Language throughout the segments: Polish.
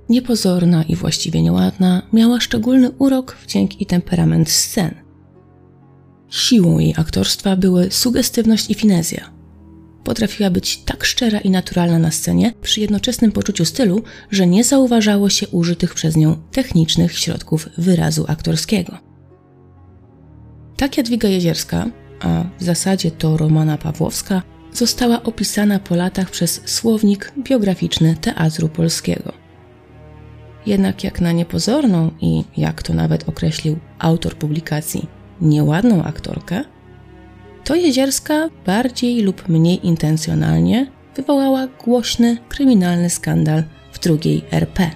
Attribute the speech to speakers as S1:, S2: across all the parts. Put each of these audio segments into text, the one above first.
S1: Niepozorna i właściwie nieładna, miała szczególny urok, wdzięk i temperament scen. Siłą jej aktorstwa były sugestywność i finezja. Potrafiła być tak szczera i naturalna na scenie, przy jednoczesnym poczuciu stylu, że nie zauważało się użytych przez nią technicznych środków wyrazu aktorskiego. Tak Jadwiga Jezierska, a w zasadzie to Romana Pawłowska, została opisana po latach przez Słownik Biograficzny Teatru Polskiego. Jednak jak na niepozorną i, jak to nawet określił autor publikacji, nieładną aktorkę, to Jezierska bardziej lub mniej intencjonalnie wywołała głośny, kryminalny skandal w II RP.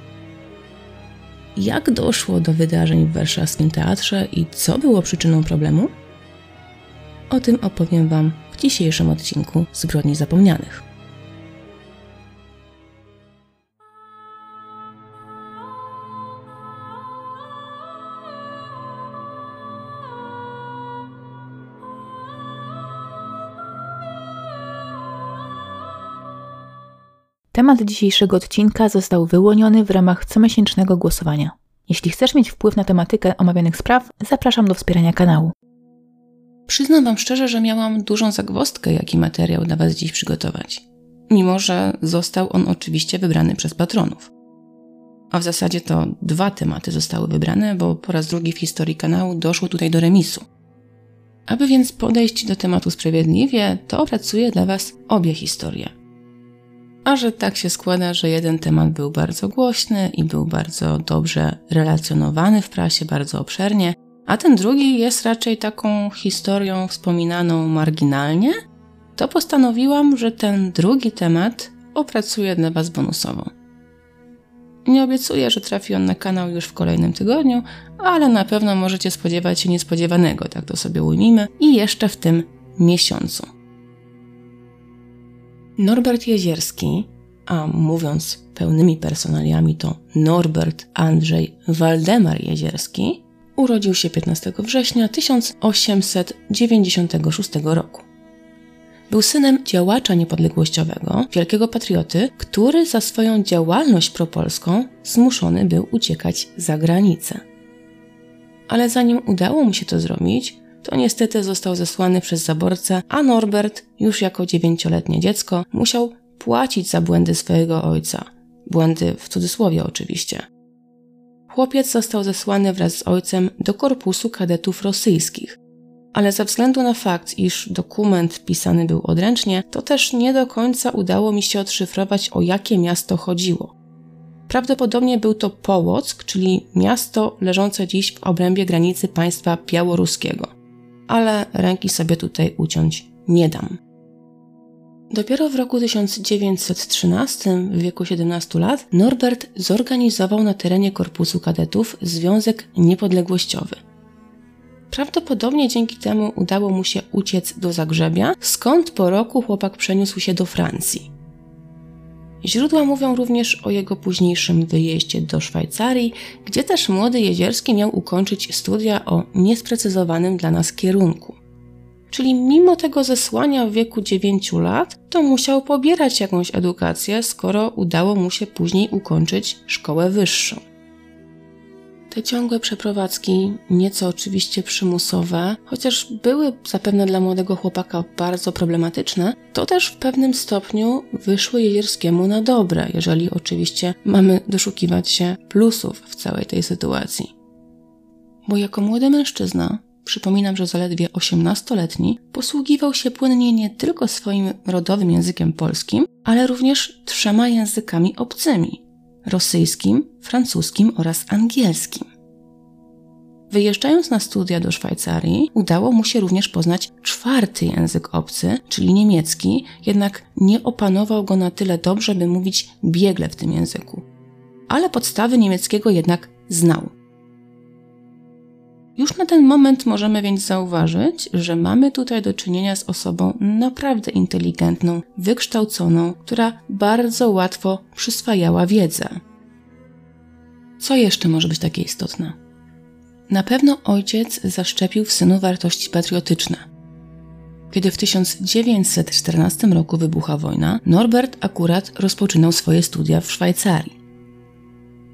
S1: Jak doszło do wydarzeń w warszawskim teatrze i co było przyczyną problemu? O tym opowiem Wam w dzisiejszym odcinku Zbrodni Zapomnianych.
S2: Temat dzisiejszego odcinka został wyłoniony w ramach comiesięcznego głosowania. Jeśli chcesz mieć wpływ na tematykę omawianych spraw, zapraszam do wspierania kanału.
S1: Przyznam Wam szczerze, że miałam dużą zagwozdkę, jaki materiał dla Was dziś przygotować. Mimo że został on oczywiście wybrany przez patronów. A w zasadzie to 2 tematy zostały wybrane, bo po raz drugi w historii kanału doszło tutaj do remisu. Aby więc podejść do tematu sprawiedliwie, to opracuję dla Was obie historie. A że tak się składa, że jeden temat był bardzo głośny i był bardzo dobrze relacjonowany w prasie, bardzo obszernie, a ten drugi jest raczej taką historią wspominaną marginalnie, to postanowiłam, że ten drugi temat opracuję dla Was bonusowo. Nie obiecuję, że trafi on na kanał już w kolejnym tygodniu, ale na pewno możecie spodziewać się niespodziewanego, tak to sobie ujmijmy, i jeszcze w tym miesiącu. Norbert Jezierski, a mówiąc pełnymi personaliami to Norbert Andrzej Waldemar Jezierski, urodził się 15 września 1896 roku. Był synem działacza niepodległościowego, wielkiego patrioty, który za swoją działalność propolską zmuszony był uciekać za granicę. Ale zanim udało mu się to zrobić, to niestety został zesłany przez zaborcę, a Norbert już jako 9-letnie dziecko musiał płacić za błędy swojego ojca. Błędy w cudzysłowie oczywiście. Chłopiec został zesłany wraz z ojcem do korpusu kadetów rosyjskich, ale ze względu na fakt, iż dokument pisany był odręcznie, to też nie do końca udało mi się odszyfrować, o jakie miasto chodziło. Prawdopodobnie był to Połock, czyli miasto leżące dziś w obrębie granicy państwa białoruskiego. Ale ręki sobie tutaj uciąć nie dam. Dopiero w roku 1913, w wieku 17 lat, Norbert zorganizował na terenie korpusu kadetów Związek Niepodległościowy. Prawdopodobnie dzięki temu udało mu się uciec do Zagrzebia, skąd po roku chłopak przeniósł się do Francji. Źródła mówią również o jego późniejszym wyjeździe do Szwajcarii, gdzie też młody Jezierski miał ukończyć studia o niesprecyzowanym dla nas kierunku. Czyli mimo tego zesłania w wieku 9 lat, to musiał pobierać jakąś edukację, skoro udało mu się później ukończyć szkołę wyższą. Te ciągłe przeprowadzki, nieco oczywiście przymusowe, chociaż były zapewne dla młodego chłopaka bardzo problematyczne, to też w pewnym stopniu wyszły Jezierskiemu na dobre, jeżeli oczywiście mamy doszukiwać się plusów w całej tej sytuacji. Bo jako młody mężczyzna, przypominam, że zaledwie 18-letni, posługiwał się płynnie nie tylko swoim rodowym językiem polskim, ale również 3 językami obcymi: rosyjskim, francuskim oraz angielskim. Wyjeżdżając na studia do Szwajcarii, udało mu się również poznać 4. język obcy, czyli niemiecki, jednak nie opanował go na tyle dobrze, by mówić biegle w tym języku. Ale podstawy niemieckiego jednak znał. Już na ten moment możemy więc zauważyć, że mamy tutaj do czynienia z osobą naprawdę inteligentną, wykształconą, która bardzo łatwo przyswajała wiedzę. Co jeszcze może być takie istotne? Na pewno ojciec zaszczepił w synu wartości patriotyczne. Kiedy w 1914 roku wybucha wojna, Norbert akurat rozpoczynał swoje studia w Szwajcarii.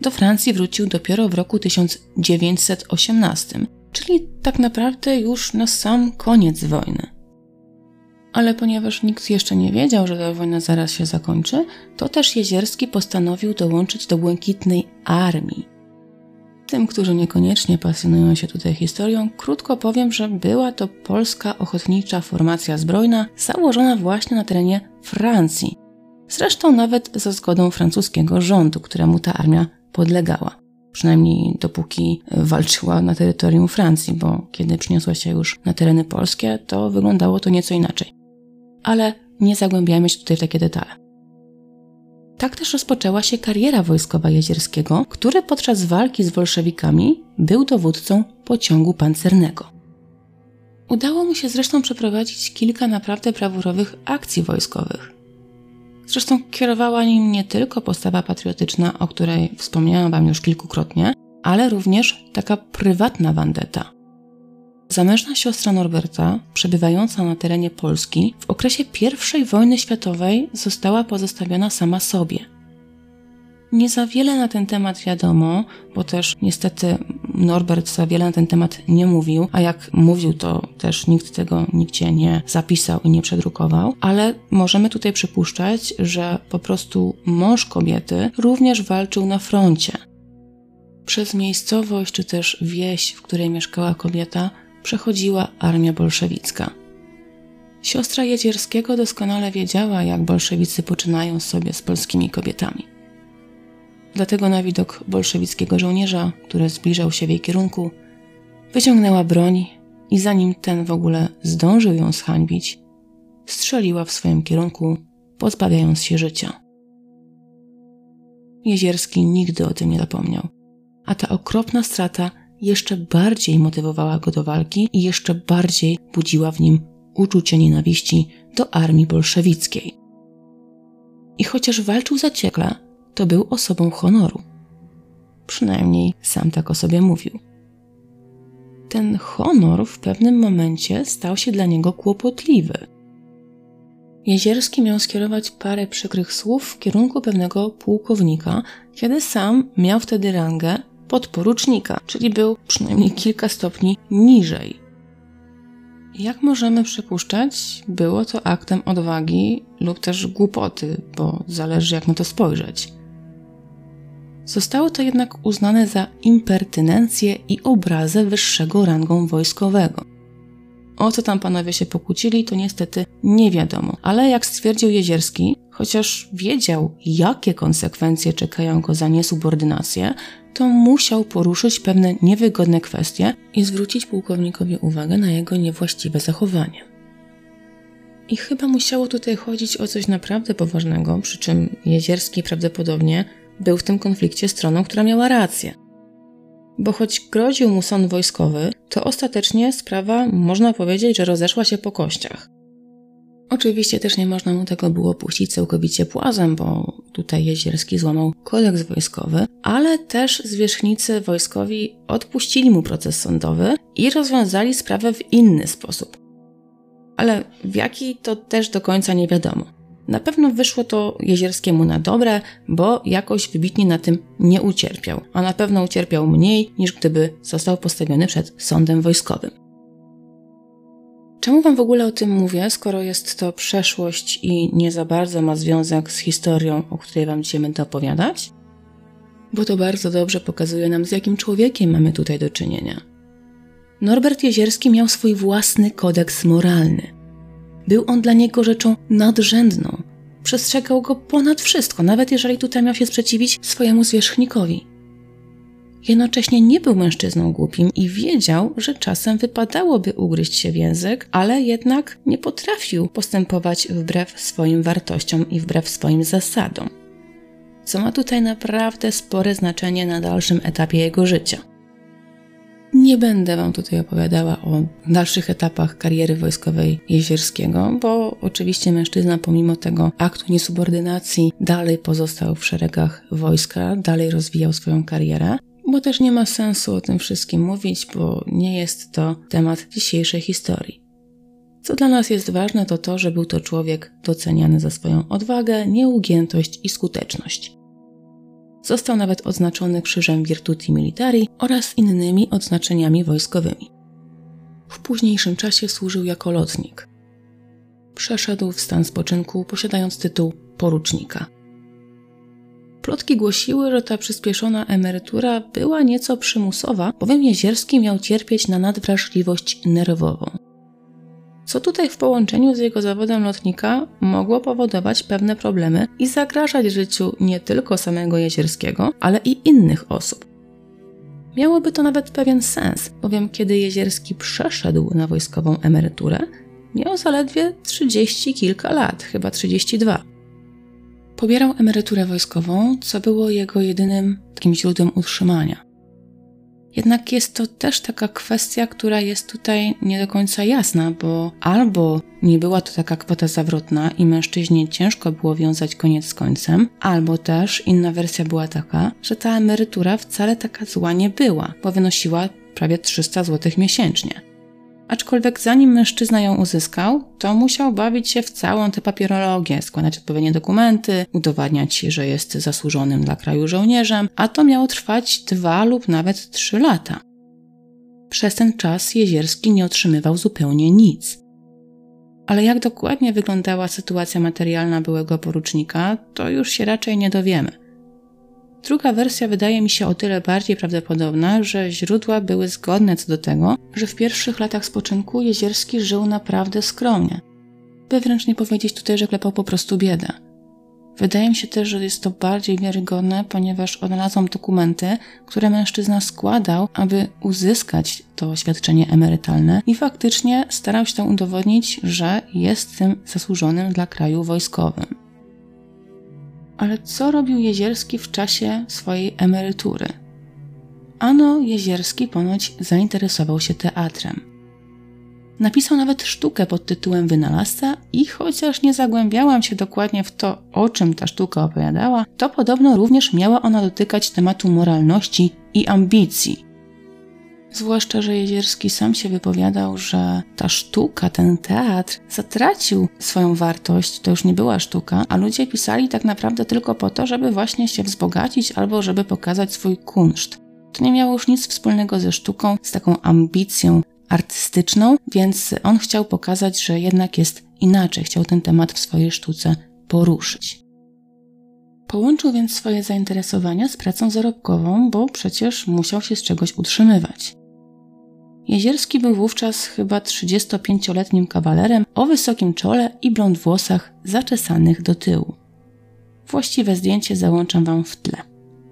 S1: do Francji wrócił dopiero w roku 1918, czyli tak naprawdę już na sam koniec wojny. Ale ponieważ nikt jeszcze nie wiedział, że ta wojna zaraz się zakończy, to też Jezierski postanowił dołączyć do Błękitnej Armii. Tym, którzy niekoniecznie pasjonują się tutaj historią, krótko powiem, że była to polska ochotnicza formacja zbrojna założona właśnie na terenie Francji. Zresztą nawet za zgodą francuskiego rządu, któremu ta armia podlegała. Przynajmniej dopóki walczyła na terytorium Francji, bo kiedy przyniosła się już na tereny polskie, to wyglądało to nieco inaczej. Ale nie zagłębiajmy się tutaj w takie detale. Tak też rozpoczęła się kariera wojskowa Jezierskiego, który podczas walki z bolszewikami był dowódcą pociągu pancernego. Udało mu się zresztą przeprowadzić kilka naprawdę brawurowych akcji wojskowych. Zresztą kierowała nim nie tylko postawa patriotyczna, o której wspomniałam wam już kilkukrotnie, ale również taka prywatna wandeta. Zamężna siostra Norberta, przebywająca na terenie Polski, w okresie I wojny światowej została pozostawiona sama sobie. Nie za wiele na ten temat wiadomo, bo też niestety Norbert za wiele na ten temat nie mówił, a jak mówił, to też nikt tego nigdzie nie zapisał i nie przedrukował, ale możemy tutaj przypuszczać, że po prostu mąż kobiety również walczył na froncie. Przez miejscowość czy też wieś, w której mieszkała kobieta, przechodziła armia bolszewicka. Siostra Jezierskiego doskonale wiedziała, jak bolszewicy poczynają sobie z polskimi kobietami. Dlatego na widok bolszewickiego żołnierza, który zbliżał się w jej kierunku, wyciągnęła broń i zanim ten w ogóle zdążył ją zhańbić, strzeliła w swoim kierunku, pozbawiając się życia. Jezierski nigdy o tym nie zapomniał, a ta okropna strata jeszcze bardziej motywowała go do walki i jeszcze bardziej budziła w nim uczucie nienawiści do armii bolszewickiej. I chociaż walczył zaciekle, to był osobą honoru. Przynajmniej sam tak o sobie mówił. Ten honor w pewnym momencie stał się dla niego kłopotliwy. Jezierski miał skierować parę przykrych słów w kierunku pewnego pułkownika, kiedy sam miał wtedy rangę podporucznika, czyli był przynajmniej kilka stopni niżej. Jak możemy przypuszczać, było to aktem odwagi lub też głupoty, bo zależy jak na to spojrzeć. Zostało to jednak uznane za impertynencję i obrazę wyższego rangą wojskowego. O co tam panowie się pokłócili, to niestety nie wiadomo, ale jak stwierdził Jezierski, chociaż wiedział, jakie konsekwencje czekają go za niesubordynację, to musiał poruszyć pewne niewygodne kwestie i zwrócić pułkownikowi uwagę na jego niewłaściwe zachowanie. I chyba musiało tutaj chodzić o coś naprawdę poważnego, przy czym Jezierski prawdopodobnie był w tym konflikcie stroną, która miała rację. Bo choć groził mu sąd wojskowy, to ostatecznie sprawa, można powiedzieć, że rozeszła się po kościach. Oczywiście też nie można mu tego było puścić całkowicie płazem, bo tutaj Jezierski złamał kodeks wojskowy, ale też zwierzchnicy wojskowi odpuścili mu proces sądowy i rozwiązali sprawę w inny sposób. Ale w jaki to też do końca nie wiadomo. Na pewno wyszło to Jezierskiemu na dobre, bo jakoś wybitnie na tym nie ucierpiał, a na pewno ucierpiał mniej niż gdyby został postawiony przed sądem wojskowym. Czemu wam w ogóle o tym mówię, skoro jest to przeszłość i nie za bardzo ma związek z historią, o której wam dzisiaj będę opowiadać? Bo to bardzo dobrze pokazuje nam, z jakim człowiekiem mamy tutaj do czynienia. Norbert Jezierski miał swój własny kodeks moralny. Był on dla niego rzeczą nadrzędną. Przestrzegał go ponad wszystko, nawet jeżeli tutaj miał się sprzeciwić swojemu zwierzchnikowi. Jednocześnie nie był mężczyzną głupim i wiedział, że czasem wypadałoby ugryźć się w język, ale jednak nie potrafił postępować wbrew swoim wartościom i wbrew swoim zasadom. Co ma tutaj naprawdę spore znaczenie na dalszym etapie jego życia. Nie będę wam tutaj opowiadała o dalszych etapach kariery wojskowej Jezierskiego, bo oczywiście mężczyzna pomimo tego aktu niesubordynacji dalej pozostał w szeregach wojska, dalej rozwijał swoją karierę, bo też nie ma sensu o tym wszystkim mówić, bo nie jest to temat dzisiejszej historii. Co dla nas jest ważne, to to, że był to człowiek doceniany za swoją odwagę, nieugiętość i skuteczność. Został nawet odznaczony Krzyżem Virtuti Militari oraz innymi odznaczeniami wojskowymi. W późniejszym czasie służył jako lotnik. Przeszedł w stan spoczynku, posiadając tytuł porucznika. Plotki głosiły, że ta przyspieszona emerytura była nieco przymusowa, bowiem Jezierski miał cierpieć na nadwrażliwość nerwową. Co tutaj w połączeniu z jego zawodem lotnika mogło powodować pewne problemy i zagrażać życiu nie tylko samego Jezierskiego, ale i innych osób. Miałoby to nawet pewien sens, bowiem kiedy Jezierski przeszedł na wojskową emeryturę, miał zaledwie 30 kilka lat, chyba 32. Pobierał emeryturę wojskową, co było jego jedynym takim źródłem utrzymania. Jednak jest to też taka kwestia, która jest tutaj nie do końca jasna, bo albo nie była to taka kwota zawrotna i mężczyźnie ciężko było wiązać koniec z końcem, albo też inna wersja była taka, że ta emerytura wcale taka zła nie była, bo wynosiła prawie 300 zł miesięcznie. Aczkolwiek zanim mężczyzna ją uzyskał, to musiał bawić się w całą tę papierologię, składać odpowiednie dokumenty, udowadniać, że jest zasłużonym dla kraju żołnierzem, a to miało trwać 2 lub nawet 3 lata. Przez ten czas Jezierski nie otrzymywał zupełnie nic. Ale jak dokładnie wyglądała sytuacja materialna byłego porucznika, to już się raczej nie dowiemy. Druga wersja wydaje mi się o tyle bardziej prawdopodobna, że źródła były zgodne co do tego, że w pierwszych latach spoczynku Jezierski żył naprawdę skromnie. By wręcz nie powiedzieć tutaj, że klepał po prostu biedę. Wydaje mi się też, że jest to bardziej wiarygodne, ponieważ odnalazłam dokumenty, które mężczyzna składał, aby uzyskać to świadczenie emerytalne i faktycznie starał się tam udowodnić, że jest tym zasłużonym dla kraju wojskowym. Ale co robił Jezierski w czasie swojej emerytury? Ano, Jezierski ponoć zainteresował się teatrem. Napisał nawet sztukę pod tytułem Wynalazca i chociaż nie zagłębiałam się dokładnie w to, o czym ta sztuka opowiadała, to podobno również miała ona dotykać tematu moralności i ambicji. Zwłaszcza, że Jezierski sam się wypowiadał, że ta sztuka, ten teatr zatracił swoją wartość, to już nie była sztuka, a ludzie pisali tak naprawdę tylko po to, żeby właśnie się wzbogacić albo żeby pokazać swój kunszt. To nie miało już nic wspólnego ze sztuką, z taką ambicją artystyczną, więc on chciał pokazać, że jednak jest inaczej, chciał ten temat w swojej sztuce poruszyć. Połączył więc swoje zainteresowania z pracą zarobkową, bo przecież musiał się z czegoś utrzymywać. Jezierski był wówczas chyba 35-letnim kawalerem o wysokim czole i blond włosach zaczesanych do tyłu. Właściwe zdjęcie załączam wam w tle.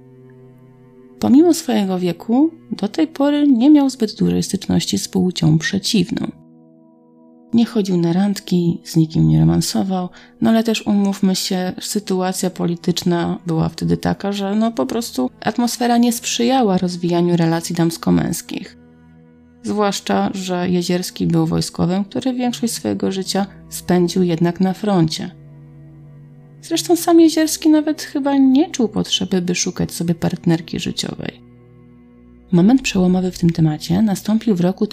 S1: Pomimo swojego wieku, do tej pory nie miał zbyt dużej styczności z płcią przeciwną. Nie chodził na randki, z nikim nie romansował, no ale też umówmy się, sytuacja polityczna była wtedy taka, że po prostu atmosfera nie sprzyjała rozwijaniu relacji damsko-męskich. Zwłaszcza, że Jezierski był wojskowym, który większość swojego życia spędził jednak na froncie. Zresztą sam Jezierski nawet chyba nie czuł potrzeby, by szukać sobie partnerki życiowej. Moment przełomowy w tym temacie nastąpił w roku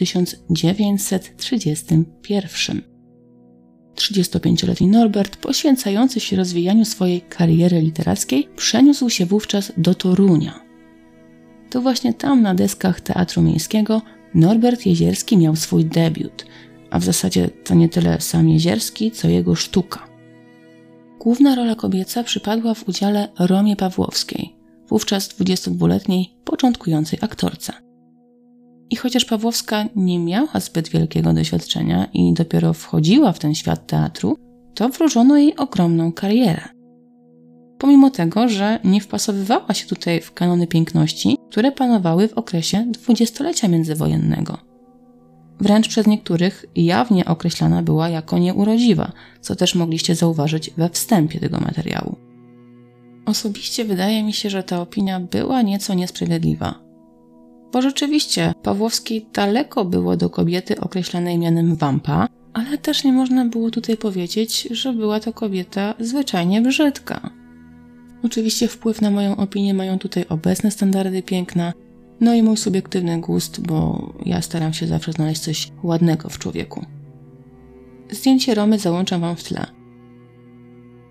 S1: 1931. 35-letni Norbert, poświęcający się rozwijaniu swojej kariery literackiej, przeniósł się wówczas do Torunia. To właśnie tam na deskach Teatru Miejskiego Norbert Jezierski miał swój debiut, a w zasadzie to nie tyle sam Jezierski, co jego sztuka. Główna rola kobieca przypadła w udziale Romie Pawłowskiej, wówczas 22-letniej, początkującej aktorce. I chociaż Pawłowska nie miała zbyt wielkiego doświadczenia i dopiero wchodziła w ten świat teatru, to wróżono jej ogromną karierę. Pomimo tego, że nie wpasowywała się tutaj w kanony piękności, które panowały w okresie dwudziestolecia międzywojennego. Wręcz przez niektórych jawnie określana była jako nieurodziwa, co też mogliście zauważyć we wstępie tego materiału. Osobiście wydaje mi się, że ta opinia była nieco niesprawiedliwa. Bo rzeczywiście Pawłowskiej daleko było do kobiety określanej mianem wampa, ale też nie można było tutaj powiedzieć, że była to kobieta zwyczajnie brzydka. Oczywiście wpływ na moją opinię mają tutaj obecne standardy piękna, no i mój subiektywny gust, bo ja staram się zawsze znaleźć coś ładnego w człowieku. Zdjęcie Romy załączam wam w tle.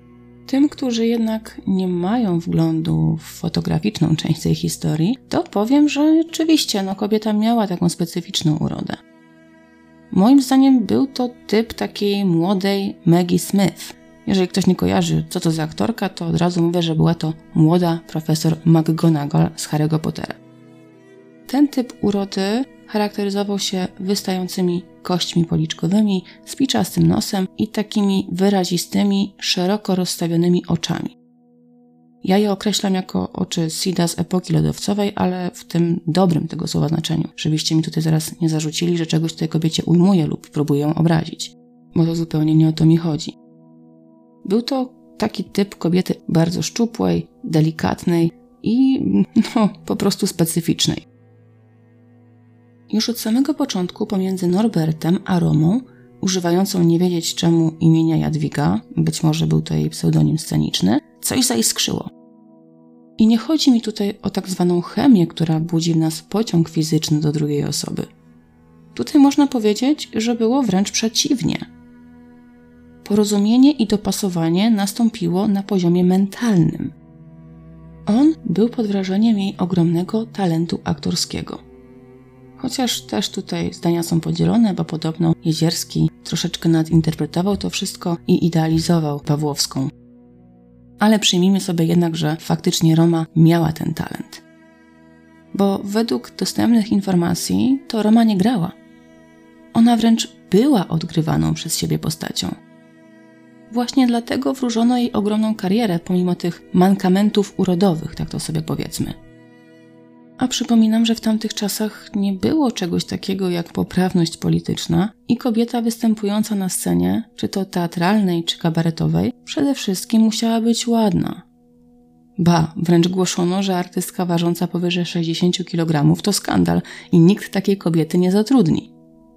S1: Tym, którzy jednak nie mają wglądu w fotograficzną część tej historii, to powiem, że rzeczywiście kobieta miała taką specyficzną urodę. Moim zdaniem był to typ takiej młodej Maggie Smith. Jeżeli ktoś nie kojarzy, co to za aktorka, to od razu mówię, że była to młoda profesor McGonagall z Harry'ego Pottera. Ten typ urody charakteryzował się wystającymi kośćmi policzkowymi, spiczastym nosem i takimi wyrazistymi, szeroko rozstawionymi oczami. Ja je określam jako oczy Sida z epoki lodowcowej, ale w tym dobrym tego słowa znaczeniu. Żebyście mi tutaj zaraz nie zarzucili, że czegoś tej kobiecie ujmuję lub próbuję ją obrazić, bo to zupełnie nie o to mi chodzi. Był to taki typ kobiety bardzo szczupłej, delikatnej i po prostu specyficznej. Już od samego początku pomiędzy Norbertem a Romą, używającą nie wiedzieć czemu imienia Jadwiga, być może był to jej pseudonim sceniczny, coś zaiskrzyło. I nie chodzi mi tutaj o tak zwaną chemię, która budzi w nas pociąg fizyczny do drugiej osoby. Tutaj można powiedzieć, że było wręcz przeciwnie. Porozumienie i dopasowanie nastąpiło na poziomie mentalnym. On był pod wrażeniem jej ogromnego talentu aktorskiego. Chociaż też tutaj zdania są podzielone, bo podobno Jezierski troszeczkę nadinterpretował to wszystko i idealizował Pawłowską. Ale przyjmijmy sobie jednak, że faktycznie Roma miała ten talent. Bo według dostępnych informacji to Roma nie grała. Ona wręcz była odgrywaną przez siebie postacią. Właśnie dlatego wróżono jej ogromną karierę pomimo tych mankamentów urodowych, tak to sobie powiedzmy. A przypominam, że w tamtych czasach nie było czegoś takiego jak poprawność polityczna i kobieta występująca na scenie, czy to teatralnej, czy kabaretowej, przede wszystkim musiała być ładna. Ba, wręcz głoszono, że artystka ważąca powyżej 60 kg to skandal i nikt takiej kobiety nie zatrudni.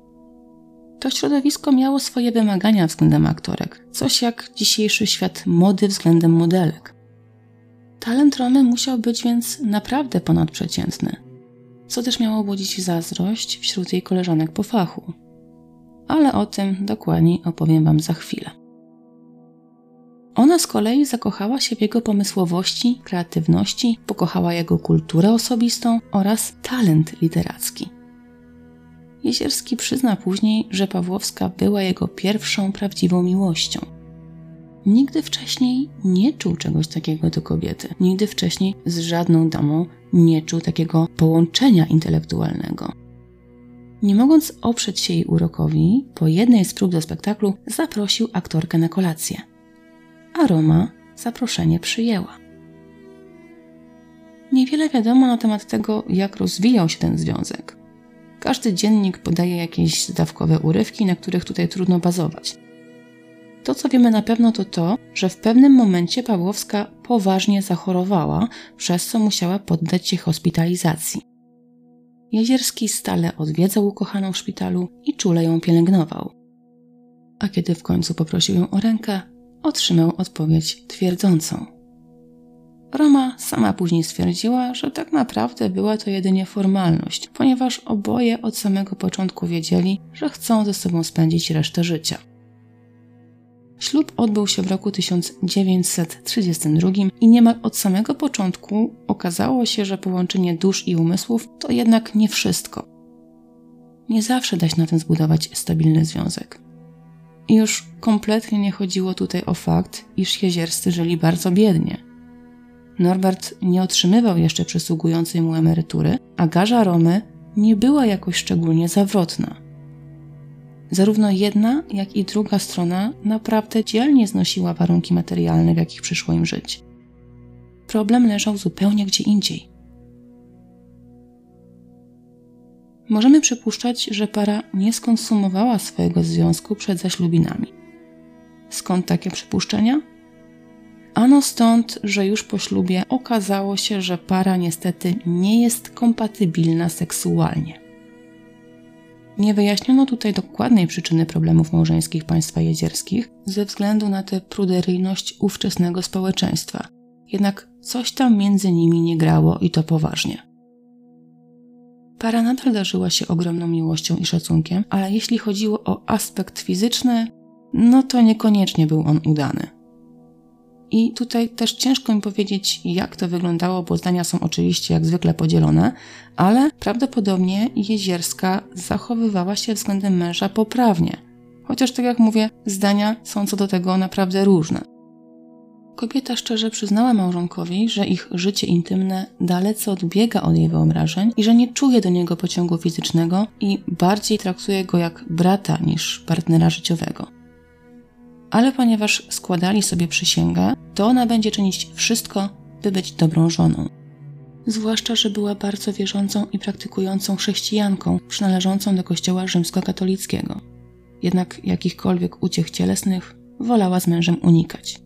S1: To środowisko miało swoje wymagania względem aktorek, coś jak dzisiejszy świat mody względem modelek. Talent Romy musiał być więc naprawdę ponadprzeciętny, co też miało budzić zazdrość wśród jej koleżanek po fachu. Ale o tym dokładniej opowiem Wam za chwilę. Ona z kolei zakochała się w jego pomysłowości, kreatywności, pokochała jego kulturę osobistą oraz talent literacki. Jezierski przyzna później, że Pawłowska była jego pierwszą prawdziwą miłością. Nigdy wcześniej nie czuł czegoś takiego do kobiety. Nigdy wcześniej z żadną damą nie czuł takiego połączenia intelektualnego. Nie mogąc oprzeć się jej urokowi, po jednej z prób do spektaklu zaprosił aktorkę na kolację. A Roma zaproszenie przyjęła. Niewiele wiadomo na temat tego, jak rozwijał się ten związek. Każdy dziennik podaje jakieś zdawkowe urywki, na których tutaj trudno bazować. To, co wiemy na pewno, to to, że w pewnym momencie Pawłowska poważnie zachorowała, przez co musiała poddać się hospitalizacji. Jezierski stale odwiedzał ukochaną w szpitalu i czule ją pielęgnował. A kiedy w końcu poprosił ją o rękę, otrzymał odpowiedź twierdzącą. Roma sama później stwierdziła, że tak naprawdę była to jedynie formalność, ponieważ oboje od samego początku wiedzieli, że chcą ze sobą spędzić resztę życia. Ślub odbył się w roku 1932 i niemal od samego początku okazało się, że połączenie dusz i umysłów to jednak nie wszystko. Nie zawsze da się na tym zbudować stabilny związek. I już kompletnie nie chodziło tutaj o fakt, iż Jezierscy żyli bardzo biednie. Norbert nie otrzymywał jeszcze przysługującej mu emerytury, a garza Romy nie była jakoś szczególnie zawrotna. Zarówno jedna, jak i druga strona naprawdę dzielnie znosiła warunki materialne, w jakich przyszło im żyć. Problem leżał zupełnie gdzie indziej. Możemy przypuszczać, że para nie skonsumowała swojego związku przed zaślubinami. Skąd takie przypuszczenia? Ano stąd, że już po ślubie okazało się, że para niestety nie jest kompatybilna seksualnie. Nie wyjaśniono tutaj dokładnej przyczyny problemów małżeńskich państwa jezierskich ze względu na tę pruderyjność ówczesnego społeczeństwa. Jednak coś tam między nimi nie grało i to poważnie. Para nadal darzyła się ogromną miłością i szacunkiem, ale jeśli chodziło o aspekt fizyczny, no to niekoniecznie był on udany. I tutaj też ciężko mi powiedzieć, jak to wyglądało, bo zdania są oczywiście jak zwykle podzielone, ale prawdopodobnie Jezierska zachowywała się względem męża poprawnie. Chociaż tak jak mówię, zdania są co do tego naprawdę różne. Kobieta szczerze przyznała małżonkowi, że ich życie intymne dalece odbiega od jej wyobrażeń i że nie czuje do niego pociągu fizycznego i bardziej traktuje go jak brata niż partnera życiowego. Ale ponieważ składali sobie przysięgę, to ona będzie czynić wszystko, by być dobrą żoną. Zwłaszcza, że była bardzo wierzącą i praktykującą chrześcijanką przynależącą do kościoła rzymskokatolickiego. Jednak jakichkolwiek uciech cielesnych wolała z mężem unikać.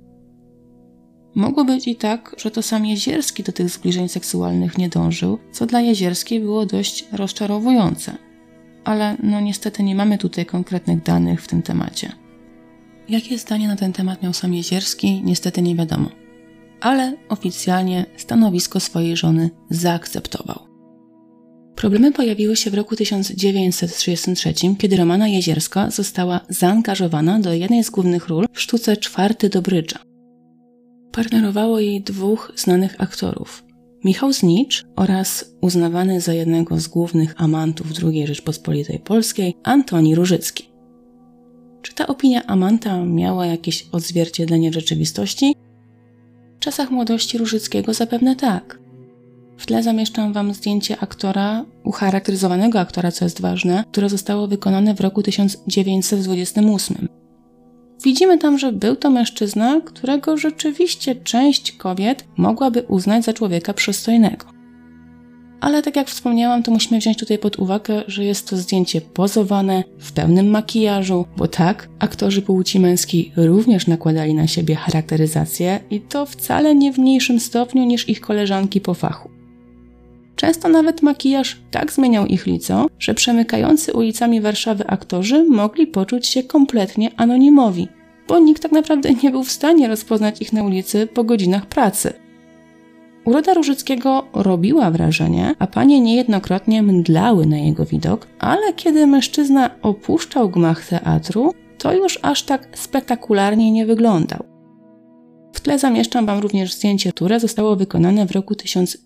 S1: Mogło być i tak, że to sam Jezierski do tych zbliżeń seksualnych nie dążył, co dla Jezierskiej było dość rozczarowujące. Ale niestety nie mamy tutaj konkretnych danych w tym temacie. Jakie zdanie na ten temat miał sam Jezierski, niestety nie wiadomo. Ale oficjalnie stanowisko swojej żony zaakceptował. Problemy pojawiły się w roku 1933, kiedy Romana Jezierska została zaangażowana do jednej z głównych ról w sztuce Czwarty do brydża. Partnerowało jej dwóch znanych aktorów. Michał Znicz oraz uznawany za jednego z głównych amantów II Rzeczpospolitej Polskiej Antoni Różycki. Czy ta opinia amanta miała jakieś odzwierciedlenie w rzeczywistości? W czasach młodości Różyckiego zapewne tak. W tle zamieszczam Wam zdjęcie aktora, ucharakteryzowanego aktora, co jest ważne, które zostało wykonane w roku 1928. Widzimy tam, że był to mężczyzna, którego rzeczywiście część kobiet mogłaby uznać za człowieka przystojnego. Ale tak jak wspomniałam, to musimy wziąć tutaj pod uwagę, że jest to zdjęcie pozowane, w pełnym makijażu, bo tak, aktorzy płci męskiej również nakładali na siebie charakteryzację i to wcale nie w mniejszym stopniu niż ich koleżanki po fachu. Często nawet makijaż tak zmieniał ich lico, że przemykający ulicami Warszawy aktorzy mogli poczuć się kompletnie anonimowi, bo nikt tak naprawdę nie był w stanie rozpoznać ich na ulicy po godzinach pracy. Uroda Różyckiego robiła wrażenie, a panie niejednokrotnie mdlały na jego widok, ale kiedy mężczyzna opuszczał gmach teatru, to już aż tak spektakularnie nie wyglądał. W tle zamieszczam Wam również zdjęcie, które zostało wykonane w roku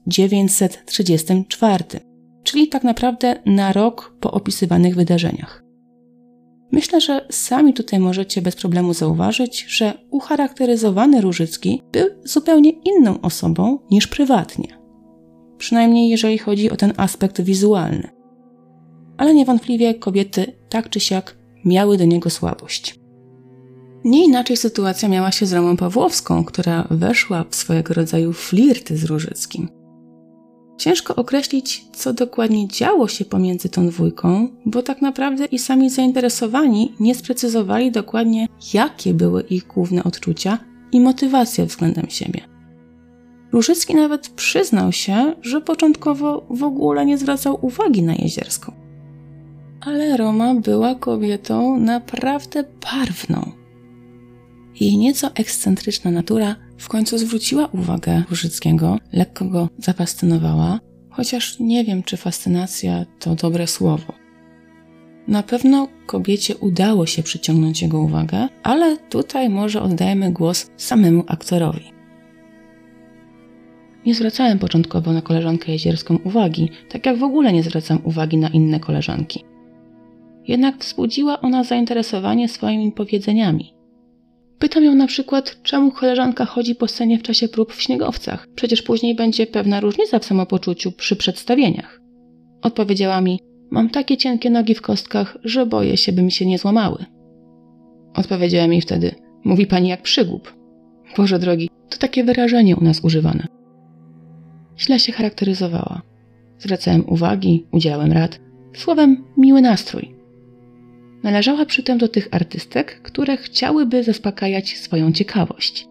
S1: 1934, czyli tak naprawdę na rok po opisywanych wydarzeniach. Myślę, że sami tutaj możecie bez problemu zauważyć, że ucharakteryzowany Różycki był zupełnie inną osobą niż prywatnie. Przynajmniej jeżeli chodzi o ten aspekt wizualny. Ale niewątpliwie kobiety tak czy siak miały do niego słabość. Nie inaczej sytuacja miała się z Romą Pawłowską, która weszła w swojego rodzaju flirt z Różyckim. Ciężko określić, co dokładnie działo się pomiędzy tą dwójką, bo tak naprawdę i sami zainteresowani nie sprecyzowali dokładnie, jakie były ich główne odczucia i motywacje względem siebie. Różycki nawet przyznał się, że początkowo w ogóle nie zwracał uwagi na Jezierską. Ale Roma była kobietą naprawdę barwną. Jej nieco ekscentryczna natura w końcu zwróciła uwagę Różyckiego, lekko go zafascynowała, chociaż nie wiem, czy fascynacja to dobre słowo. Na pewno kobiecie udało się przyciągnąć jego uwagę, ale tutaj może oddajemy głos samemu aktorowi. Nie zwracałem początkowo na koleżankę Jezierską uwagi, tak jak w ogóle nie zwracam uwagi na inne koleżanki. Jednak wzbudziła ona zainteresowanie swoimi powiedzeniami. Pytam ją na przykład, czemu koleżanka chodzi po scenie w czasie prób w Śniegowcach. Przecież później będzie pewna różnica w samopoczuciu przy przedstawieniach. Odpowiedziała mi, mam takie cienkie nogi w kostkach, że boję się, by mi się nie złamały. Odpowiedziałem jej wtedy, mówi pani jak przygłup. Boże drogi, to takie wyrażenie u nas używane. Źle się charakteryzowała. Zwracałem uwagi, udzielałem rad. Słowem, miły nastrój. Należała przy tym do tych artystek, które chciałyby zaspokajać swoją ciekawość.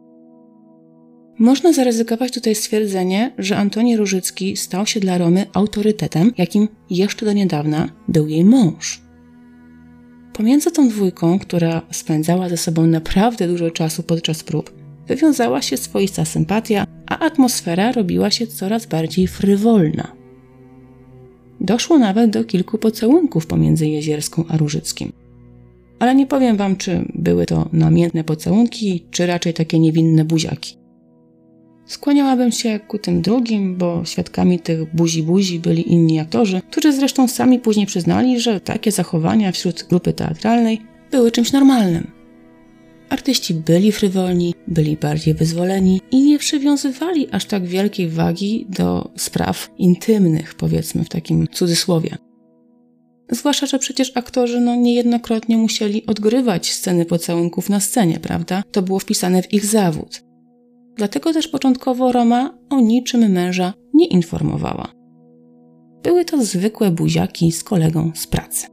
S1: Można zaryzykować tutaj stwierdzenie, że Antoni Różycki stał się dla Romy autorytetem, jakim jeszcze do niedawna był jej mąż. Pomiędzy tą dwójką, która spędzała ze sobą naprawdę dużo czasu podczas prób, wywiązała się swoista sympatia, a atmosfera robiła się coraz bardziej frywolna. Doszło nawet do kilku pocałunków pomiędzy Jezierską a Różyckim. Ale nie powiem wam, czy były to namiętne pocałunki, czy raczej takie niewinne buziaki. Skłaniałabym się ku tym drugim, bo świadkami tych buzi byli inni aktorzy, którzy zresztą sami później przyznali, że takie zachowania wśród grupy teatralnej były czymś normalnym. Artyści byli frywolni, byli bardziej wyzwoleni i nie przywiązywali aż tak wielkiej wagi do spraw intymnych, powiedzmy w takim cudzysłowie. Zwłaszcza, że przecież aktorzy niejednokrotnie musieli odgrywać sceny pocałunków na scenie, prawda? To było wpisane w ich zawód. Dlatego też początkowo Roma o niczym męża nie informowała. Były to zwykłe buziaki z kolegą z pracy.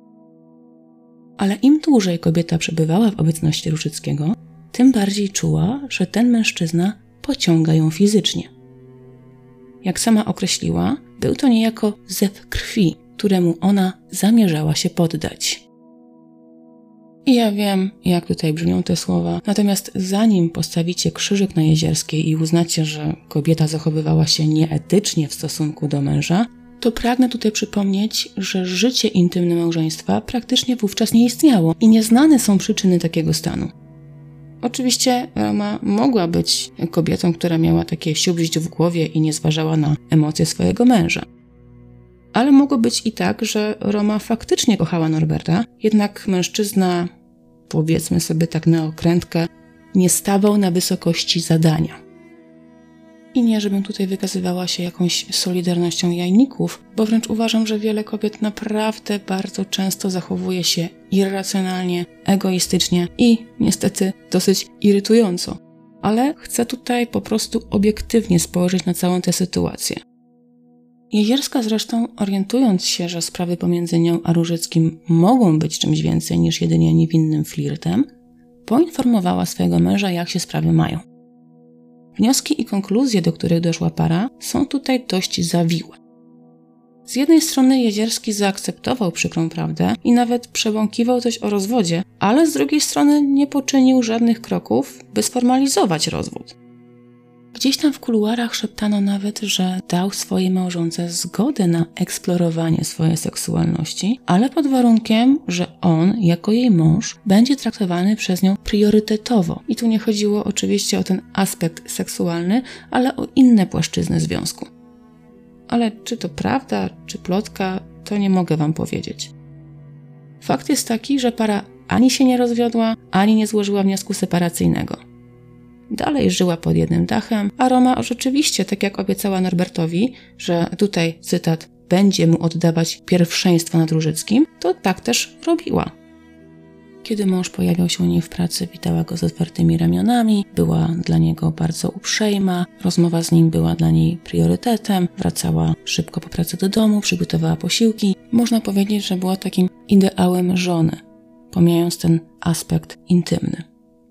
S1: Ale im dłużej kobieta przebywała w obecności Różyckiego, tym bardziej czuła, że ten mężczyzna pociąga ją fizycznie. Jak sama określiła, był to niejako zew krwi, któremu ona zamierzała się poddać. I ja wiem, jak tutaj brzmią te słowa, natomiast zanim postawicie krzyżyk na Jezierskiej i uznacie, że kobieta zachowywała się nieetycznie w stosunku do męża, to pragnę tutaj przypomnieć, że życie intymne małżeństwa praktycznie wówczas nie istniało i nieznane są przyczyny takiego stanu. Oczywiście Roma mogła być kobietą, która miała takie siubździu w głowie i nie zważała na emocje swojego męża. Ale mogło być i tak, że Roma faktycznie kochała Norberta, jednak mężczyzna, powiedzmy sobie tak na okrętkę, nie stawał na wysokości zadania. I nie, żebym tutaj wykazywała się jakąś solidarnością jajników, bo wręcz uważam, że wiele kobiet naprawdę bardzo często zachowuje się irracjonalnie, egoistycznie i niestety dosyć irytująco. Ale chcę tutaj po prostu obiektywnie spojrzeć na całą tę sytuację. Jezierska zresztą, orientując się, że sprawy pomiędzy nią a Różyckim mogą być czymś więcej niż jedynie niewinnym flirtem, poinformowała swojego męża, jak się sprawy mają. Wnioski i konkluzje, do których doszła para, są tutaj dość zawiłe. Z jednej strony Jezierski zaakceptował przykrą prawdę i nawet przebąkiwał coś o rozwodzie, ale z drugiej strony nie poczynił żadnych kroków, by sformalizować rozwód. Gdzieś tam w kuluarach szeptano nawet, że dał swojej małżonce zgodę na eksplorowanie swojej seksualności, ale pod warunkiem, że on, jako jej mąż, będzie traktowany przez nią priorytetowo. I tu nie chodziło oczywiście o ten aspekt seksualny, ale o inne płaszczyzny związku. Ale czy to prawda, czy plotka, to nie mogę wam powiedzieć. Fakt jest taki, że para ani się nie rozwiodła, ani nie złożyła wniosku separacyjnego. Dalej żyła pod jednym dachem, a Roma rzeczywiście, tak jak obiecała Norbertowi, że tutaj, cytat, będzie mu oddawać pierwszeństwo nad Różyckim, to tak też robiła. Kiedy mąż pojawiał się u niej w pracy, witała go z otwartymi ramionami, była dla niego bardzo uprzejma, rozmowa z nim była dla niej priorytetem, wracała szybko po pracy do domu, przygotowała posiłki. Można powiedzieć, że była takim ideałem żony, pomijając ten aspekt intymny.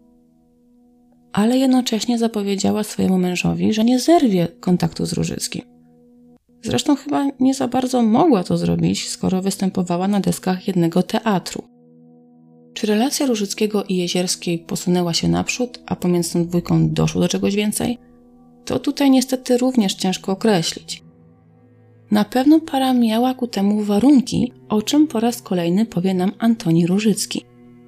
S1: Ale jednocześnie zapowiedziała swojemu mężowi, że nie zerwie kontaktu z Różyckim. Zresztą chyba nie za bardzo mogła to zrobić, skoro występowała na deskach jednego teatru. Czy relacja Różyckiego i Jezierskiej posunęła się naprzód, a pomiędzy tą dwójką doszło do czegoś więcej? To tutaj niestety również ciężko określić. Na pewno para miała ku temu warunki, o czym po raz kolejny powie nam Antoni Różycki.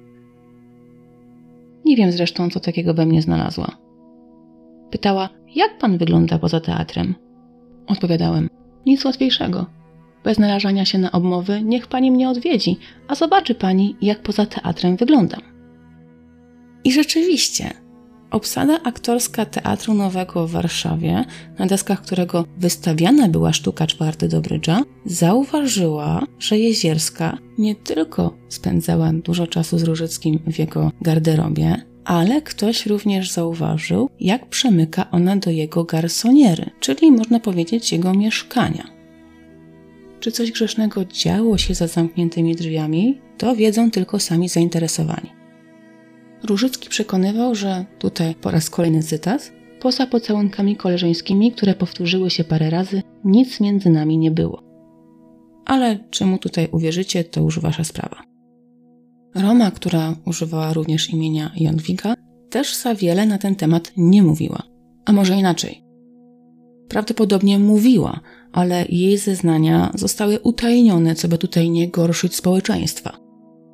S1: Nie wiem zresztą, co takiego we mnie znalazła. Pytała, jak pan wygląda poza teatrem? Odpowiadałem, nic łatwiejszego. Bez narażania się na obmowy, niech pani mnie odwiedzi, a zobaczy pani, jak poza teatrem wyglądam. I rzeczywiście, obsada aktorska Teatru Nowego w Warszawie, na deskach którego wystawiana była sztuka czwarty do brydża, zauważyła, że Jezierska nie tylko spędzała dużo czasu z Różyckim w jego garderobie, ale ktoś również zauważył, jak przemyka ona do jego garsoniery, czyli można powiedzieć jego mieszkania. Czy coś grzesznego działo się za zamkniętymi drzwiami, to wiedzą tylko sami zainteresowani. Różycki przekonywał, że tutaj po raz kolejny cytat, poza pocałunkami koleżeńskimi, które powtórzyły się parę razy, nic między nami nie było. Ale czy mu tutaj uwierzycie, to już wasza sprawa. Roma, która używała również imienia Jadwiga, też za wiele na ten temat nie mówiła. A może inaczej. Prawdopodobnie mówiła, ale jej zeznania zostały utajnione, co by tutaj nie gorszyć społeczeństwa.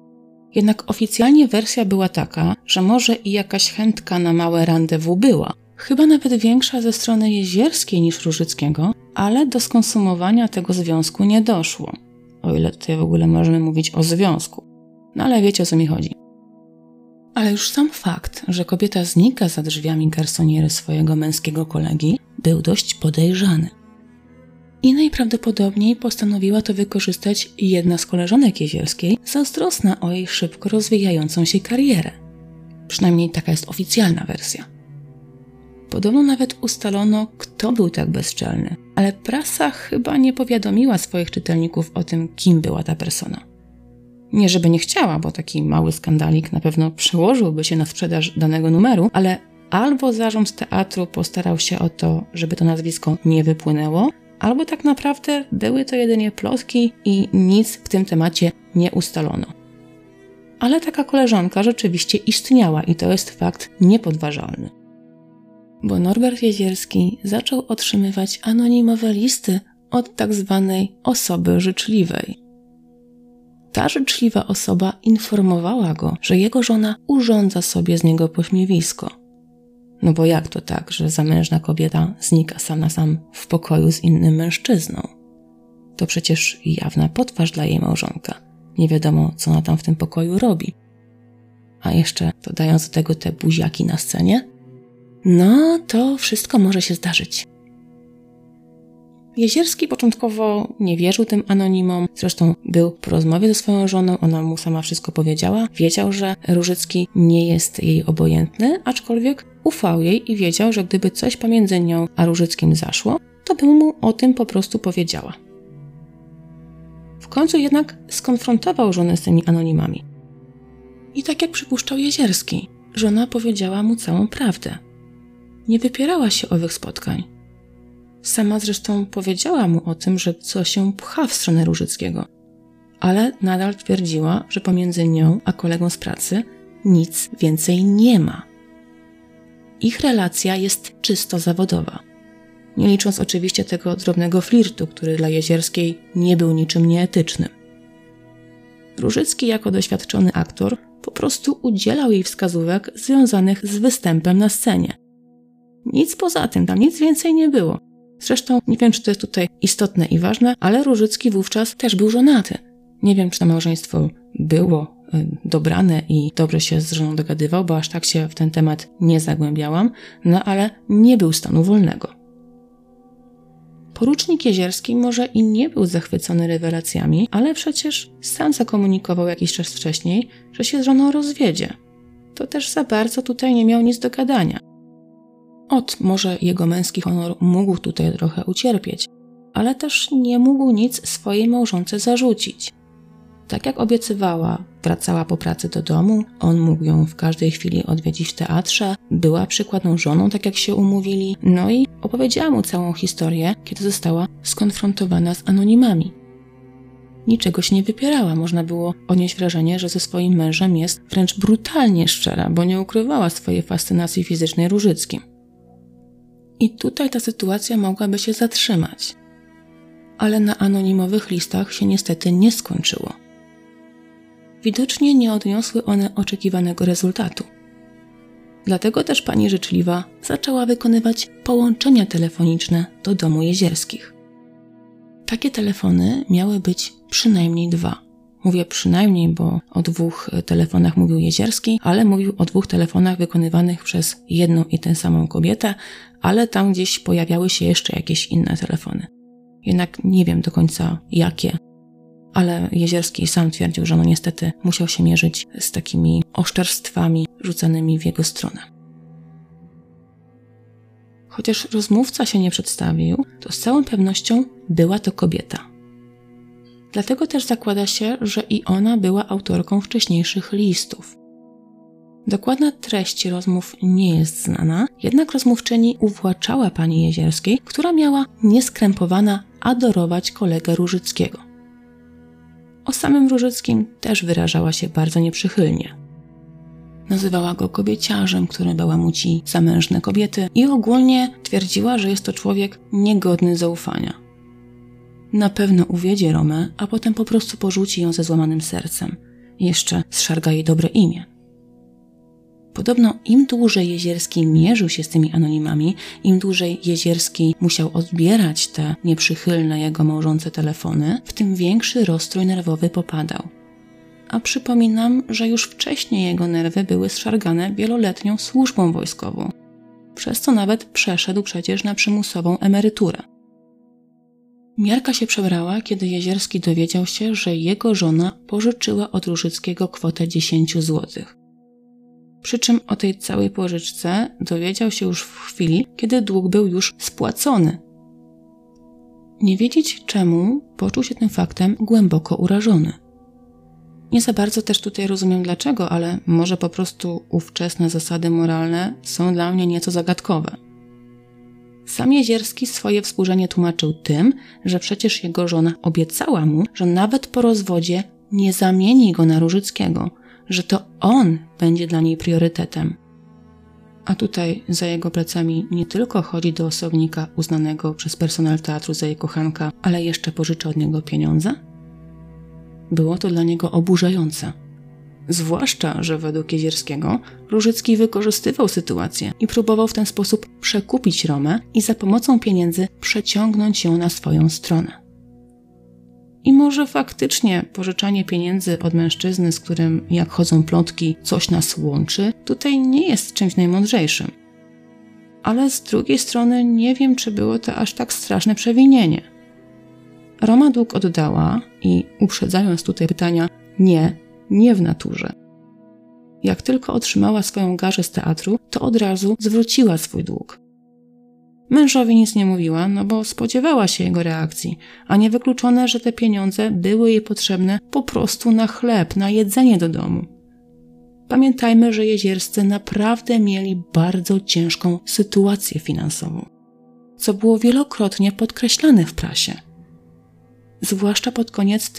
S1: Jednak oficjalnie wersja była taka, że może i jakaś chętka na małe rendezvous była. Chyba nawet większa ze strony Jezierskiej niż Różyckiego, ale do skonsumowania tego związku nie doszło. O ile tutaj w ogóle możemy mówić o związku. No ale wiecie, o co mi chodzi. Ale już sam fakt, że kobieta znika za drzwiami garsoniery swojego męskiego kolegi, był dość podejrzany. I najprawdopodobniej postanowiła to wykorzystać jedna z koleżanek Jezierskiej, zazdrosna o jej szybko rozwijającą się karierę. Przynajmniej taka jest oficjalna wersja. Podobno nawet ustalono, kto był tak bezczelny, ale prasa chyba nie powiadomiła swoich czytelników o tym, kim była ta persona. Nie żeby nie chciała, bo taki mały skandalik na pewno przełożyłby się na sprzedaż danego numeru, ale albo zarząd teatru postarał się o to, żeby to nazwisko nie wypłynęło, albo tak naprawdę były to jedynie plotki i nic w tym temacie nie ustalono. Ale taka koleżanka rzeczywiście istniała i to jest fakt niepodważalny. Bo Norbert Jezierski zaczął otrzymywać anonimowe listy od tak zwanej osoby życzliwej. Ta życzliwa osoba informowała go, że jego żona urządza sobie z niego pośmiewisko. No bo jak to tak, że zamężna kobieta znika sam na sam w pokoju z innym mężczyzną? To przecież jawna potwarz dla jej małżonka. Nie wiadomo, co ona tam w tym pokoju robi. A jeszcze dodając do tego te buziaki na scenie, no to wszystko może się zdarzyć. Jezierski początkowo nie wierzył tym anonimom, zresztą był po rozmowie ze swoją żoną, ona mu sama wszystko powiedziała, wiedział, że Różycki nie jest jej obojętny, aczkolwiek ufał jej i wiedział, że gdyby coś pomiędzy nią a Różyckim zaszło, to by mu o tym po prostu powiedziała. W końcu jednak skonfrontował żonę z tymi anonimami. I tak jak przypuszczał Jezierski, żona powiedziała mu całą prawdę. Nie wypierała się owych spotkań. Sama zresztą powiedziała mu o tym, że coś się pcha w stronę Różyckiego. Ale nadal twierdziła, że pomiędzy nią a kolegą z pracy nic więcej nie ma. Ich relacja jest czysto zawodowa. Nie licząc oczywiście tego drobnego flirtu, który dla Jezierskiej nie był niczym nieetycznym. Różycki jako doświadczony aktor po prostu udzielał jej wskazówek związanych z występem na scenie. Nic poza tym, tam nic więcej nie było. Zresztą nie wiem, czy to jest tutaj istotne i ważne, ale Różycki wówczas też był żonaty. Nie wiem, czy to małżeństwo było dobrane i dobrze się z żoną dogadywał, bo aż tak się w ten temat nie zagłębiałam, no ale nie był stanu wolnego. Porucznik Jezierski może i nie był zachwycony rewelacjami, ale przecież sam zakomunikował jakiś czas wcześniej, że się z żoną rozwiedzie. To też za bardzo tutaj nie miał nic do gadania. Może jego męski honor mógł tutaj trochę ucierpieć, ale też nie mógł nic swojej małżonce zarzucić. Tak jak obiecywała, wracała po pracy do domu, on mógł ją w każdej chwili odwiedzić w teatrze, była przykładną żoną, tak jak się umówili, no i opowiedziała mu całą historię, kiedy została skonfrontowana z anonimami. Niczego się nie wypierała, można było odnieść wrażenie, że ze swoim mężem jest wręcz brutalnie szczera, bo nie ukrywała swojej fascynacji fizycznej Różyckim. I tutaj ta sytuacja mogłaby się zatrzymać. Ale na anonimowych listach się niestety nie skończyło. Widocznie nie odniosły one oczekiwanego rezultatu. Dlatego też pani życzliwa zaczęła wykonywać połączenia telefoniczne do domu Jezierskich. Takie telefony miały być przynajmniej 2. Mówię przynajmniej, bo o 2 telefonach mówił Jezierski, ale mówił o 2 telefonach wykonywanych przez jedną i tę samą kobietę, ale tam gdzieś pojawiały się jeszcze jakieś inne telefony. Jednak nie wiem do końca jakie, ale Jezierski sam twierdził, że niestety musiał się mierzyć z takimi oszczerstwami rzucanymi w jego stronę. Chociaż rozmówca się nie przedstawił, to z całą pewnością była to kobieta. Dlatego też zakłada się, że i ona była autorką wcześniejszych listów. Dokładna treść rozmów nie jest znana, jednak rozmówczyni uwłaczała pani Jezierskiej, która miała nieskrępowana adorować kolegę Różyckiego. O samym Różyckim też wyrażała się bardzo nieprzychylnie. Nazywała go kobieciarzem, który bałamuci zamężne kobiety i ogólnie twierdziła, że jest to człowiek niegodny zaufania. Na pewno uwiedzie Romę, a potem po prostu porzuci ją ze złamanym sercem. jeszcze zszarga jej dobre imię. Podobno im dłużej Jezierski mierzył się z tymi anonimami, im dłużej Jezierski musiał odbierać te nieprzychylne jego małżonce telefony, w tym większy rozstrój nerwowy popadał. A przypominam, że już wcześniej jego nerwy były zszargane wieloletnią służbą wojskową, przez co nawet przeszedł przecież na przymusową emeryturę. Miarka się przebrała, kiedy Jezierski dowiedział się, że jego żona pożyczyła od Różyckiego kwotę 10 złotych. Przy czym o tej całej pożyczce dowiedział się już w chwili, kiedy dług był już spłacony. Nie wiedzieć czemu, poczuł się tym faktem głęboko urażony. Nie za bardzo też tutaj rozumiem dlaczego, ale może po prostu ówczesne zasady moralne są dla mnie nieco zagadkowe. Sam Jezierski swoje wzburzenie tłumaczył tym, że przecież jego żona obiecała mu, że nawet po rozwodzie nie zamieni go na Różyckiego, że to on będzie dla niej priorytetem. A tutaj za jego plecami nie tylko chodzi do osobnika uznanego przez personel teatru za jej kochanka, ale jeszcze pożycza od niego pieniądze? Było to dla niego oburzające. Zwłaszcza, że według Jezierskiego Różycki wykorzystywał sytuację i próbował w ten sposób przekupić Romę i za pomocą pieniędzy przeciągnąć ją na swoją stronę. I może faktycznie pożyczanie pieniędzy od mężczyzny, z którym, jak chodzą plotki, coś nas łączy, tutaj nie jest czymś najmądrzejszym. Ale z drugiej strony nie wiem, czy było to aż tak straszne przewinienie. Roma dług oddała i, uprzedzając tutaj pytania, nie w naturze. Jak tylko otrzymała swoją garzę z teatru, to od razu zwróciła swój dług. Mężowi nic nie mówiła, no bo spodziewała się jego reakcji, a niewykluczone, że te pieniądze były jej potrzebne po prostu na chleb, na jedzenie do domu. Pamiętajmy, że Jezierscy naprawdę mieli bardzo ciężką sytuację finansową, co było wielokrotnie podkreślane w prasie. Zwłaszcza pod koniec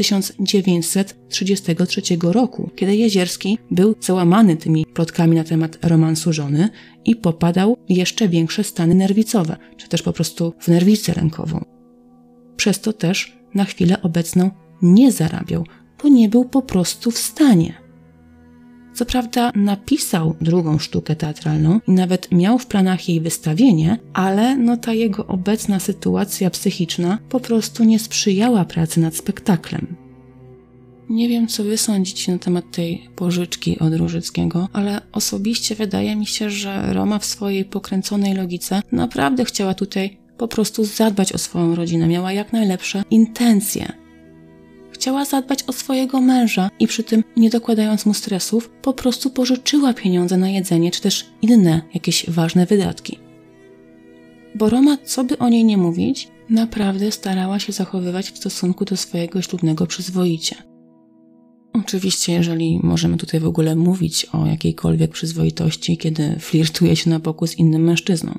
S1: 1933 roku, kiedy Jezierski był załamany tymi plotkami na temat romansu żony i popadał w jeszcze większe stany nerwicowe, czy też po prostu w nerwicę lękową. Przez to też na chwilę obecną nie zarabiał, bo nie był po prostu w stanie. Co prawda napisał drugą sztukę teatralną i nawet miał w planach jej wystawienie, ale ta jego obecna sytuacja psychiczna po prostu nie sprzyjała pracy nad spektaklem. Nie wiem, co wy sądzicie na temat tej pożyczki od Różyckiego, ale osobiście wydaje mi się, że Roma w swojej pokręconej logice naprawdę chciała tutaj po prostu zadbać o swoją rodzinę, miała jak najlepsze intencje. Chciała zadbać o swojego męża i przy tym, nie dokładając mu stresów, po prostu pożyczyła pieniądze na jedzenie czy też inne jakieś ważne wydatki. Bo Roma, co by o niej nie mówić, naprawdę starała się zachowywać w stosunku do swojego ślubnego przyzwoicie. Oczywiście, jeżeli możemy tutaj w ogóle mówić o jakiejkolwiek przyzwoitości, kiedy flirtuje się na boku z innym mężczyzną.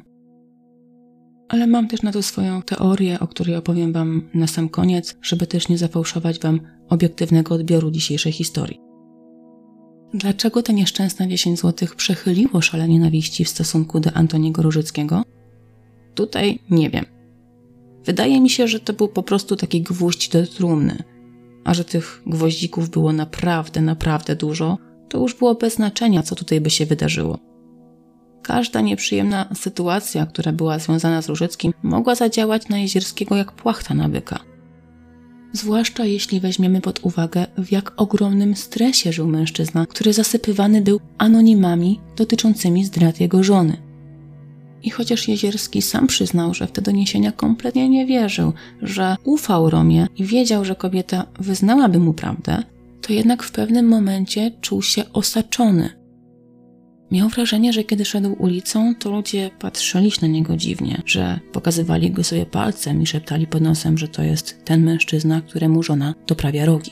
S1: Ale mam też na to swoją teorię, o której opowiem wam na sam koniec, żeby też nie zafałszować wam obiektywnego odbioru dzisiejszej historii. Dlaczego te nieszczęsne 10 zł przechyliło szale nienawiści w stosunku do Antoniego Różyckiego? Tutaj nie wiem. Wydaje mi się, że to był po prostu taki gwóźdź do trumny, a że tych gwoździków było naprawdę dużo, to już było bez znaczenia, co tutaj by się wydarzyło. Każda nieprzyjemna sytuacja, która była związana z Różyckim, mogła zadziałać na Jezierskiego jak płachta na byka. Zwłaszcza jeśli weźmiemy pod uwagę, w jak ogromnym stresie żył mężczyzna, który zasypywany był anonimami dotyczącymi zdrad jego żony. I chociaż Jezierski sam przyznał, że w te doniesienia kompletnie nie wierzył, że ufał Romie i wiedział, że kobieta wyznałaby mu prawdę, to jednak w pewnym momencie czuł się osaczony. Miał wrażenie, że kiedy szedł ulicą, to ludzie patrzyli na niego dziwnie, że pokazywali go sobie palcem i szeptali pod nosem, że to jest ten mężczyzna, któremu żona doprawia rogi.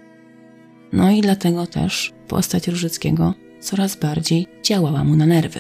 S1: No i dlatego też postać Różyckiego coraz bardziej działała mu na nerwy.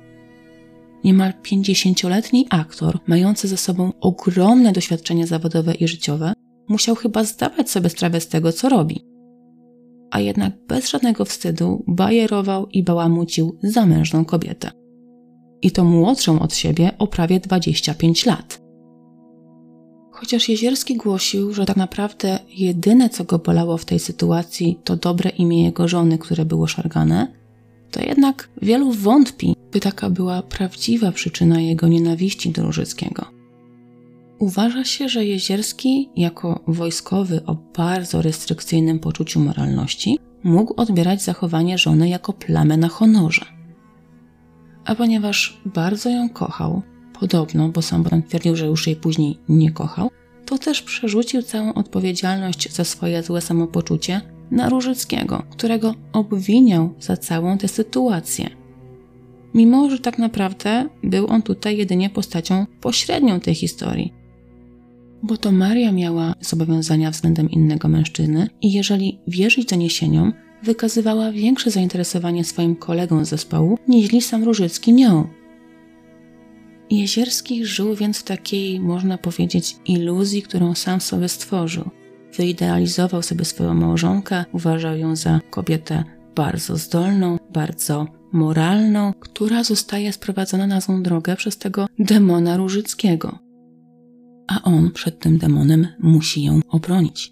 S1: Niemal 50-letni aktor, mający za sobą ogromne doświadczenie zawodowe i życiowe, musiał chyba zdawać sobie sprawę z tego, co robi. A jednak bez żadnego wstydu bajerował i bałamucił zamężną kobietę. I to młodszą od siebie o prawie 25 lat. Chociaż Jezierski głosił, że tak naprawdę jedyne, co go bolało w tej sytuacji, to dobre imię jego żony, które było szargane, to jednak wielu wątpi, by taka była prawdziwa przyczyna jego nienawiści do Różyckiego. Uważa się, że Jezierski, jako wojskowy o bardzo restrykcyjnym poczuciu moralności, mógł odbierać zachowanie żony jako plamę na honorze. A ponieważ bardzo ją kochał, podobno, bo sam potem twierdził, że już jej później nie kochał, to też przerzucił całą odpowiedzialność za swoje złe samopoczucie na Różyckiego, którego obwiniał za całą tę sytuację. Mimo że tak naprawdę był on tutaj jedynie postacią pośrednią tej historii. Bo to Maria miała zobowiązania względem innego mężczyzny i jeżeli wierzyć doniesieniom, wykazywała większe zainteresowanie swoim kolegą z zespołu, niźli sam Różycki nią. Jezierski żył więc w takiej, można powiedzieć, iluzji, którą sam sobie stworzył. Wyidealizował sobie swoją małżonkę, uważał ją za kobietę bardzo zdolną, bardzo moralną, która zostaje sprowadzona na złą drogę przez tego demona Różyckiego. A on przed tym demonem musi ją obronić.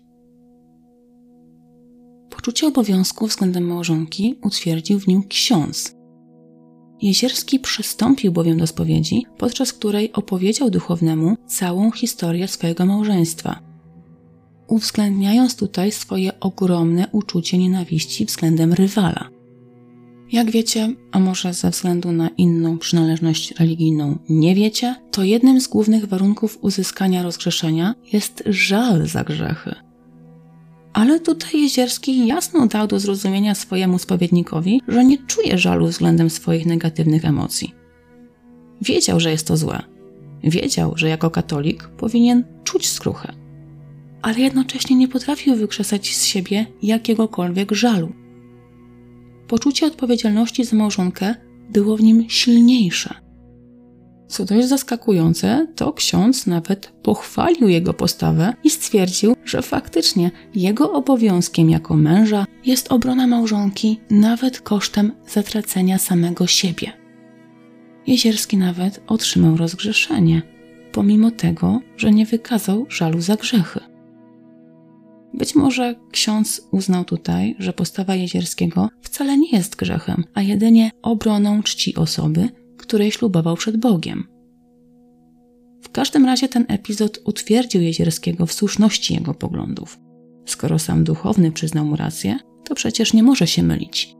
S1: Poczucie obowiązku względem małżonki utwierdził w nim ksiądz. Jezierski przystąpił bowiem do spowiedzi, podczas której opowiedział duchownemu całą historię swojego małżeństwa, uwzględniając tutaj swoje ogromne uczucie nienawiści względem rywala. Jak wiecie, a może ze względu na inną przynależność religijną nie wiecie, to jednym z głównych warunków uzyskania rozgrzeszenia jest żal za grzechy. Ale tutaj Jezierski jasno dał do zrozumienia swojemu spowiednikowi, że nie czuje żalu względem swoich negatywnych emocji. Wiedział, że jest to złe. Wiedział, że jako katolik powinien czuć skruchę. Ale jednocześnie nie potrafił wykrzesać z siebie jakiegokolwiek żalu. Poczucie odpowiedzialności za małżonkę było w nim silniejsze. Co dość zaskakujące, to ksiądz nawet pochwalił jego postawę i stwierdził, że faktycznie jego obowiązkiem jako męża jest obrona małżonki nawet kosztem zatracenia samego siebie. Jezierski nawet otrzymał rozgrzeszenie, pomimo tego, że nie wykazał żalu za grzechy. Być może ksiądz uznał tutaj, że postawa Jezierskiego wcale nie jest grzechem, a jedynie obroną czci osoby, której ślubował przed Bogiem. W każdym razie ten epizod utwierdził Jezierskiego w słuszności jego poglądów. Skoro sam duchowny przyznał mu rację, to przecież nie może się mylić.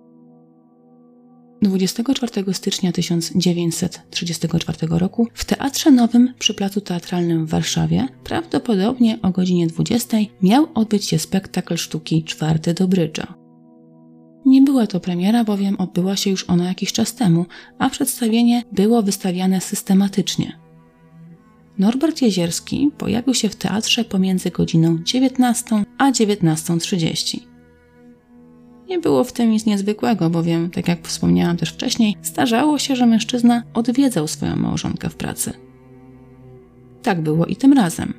S1: 24 stycznia 1934 roku w Teatrze Nowym przy Placu Teatralnym w Warszawie, prawdopodobnie o godzinie 20, miał odbyć się spektakl sztuki Czwarty do brydża. Nie była to premiera, bowiem odbyła się już ona jakiś czas temu, a przedstawienie było wystawiane systematycznie. Norbert Jezierski pojawił się w teatrze pomiędzy godziną 19 a 19:30. Nie było w tym nic niezwykłego, bowiem, tak jak wspomniałam też wcześniej, zdarzało się, że mężczyzna odwiedzał swoją małżonkę w pracy. Tak było i tym razem.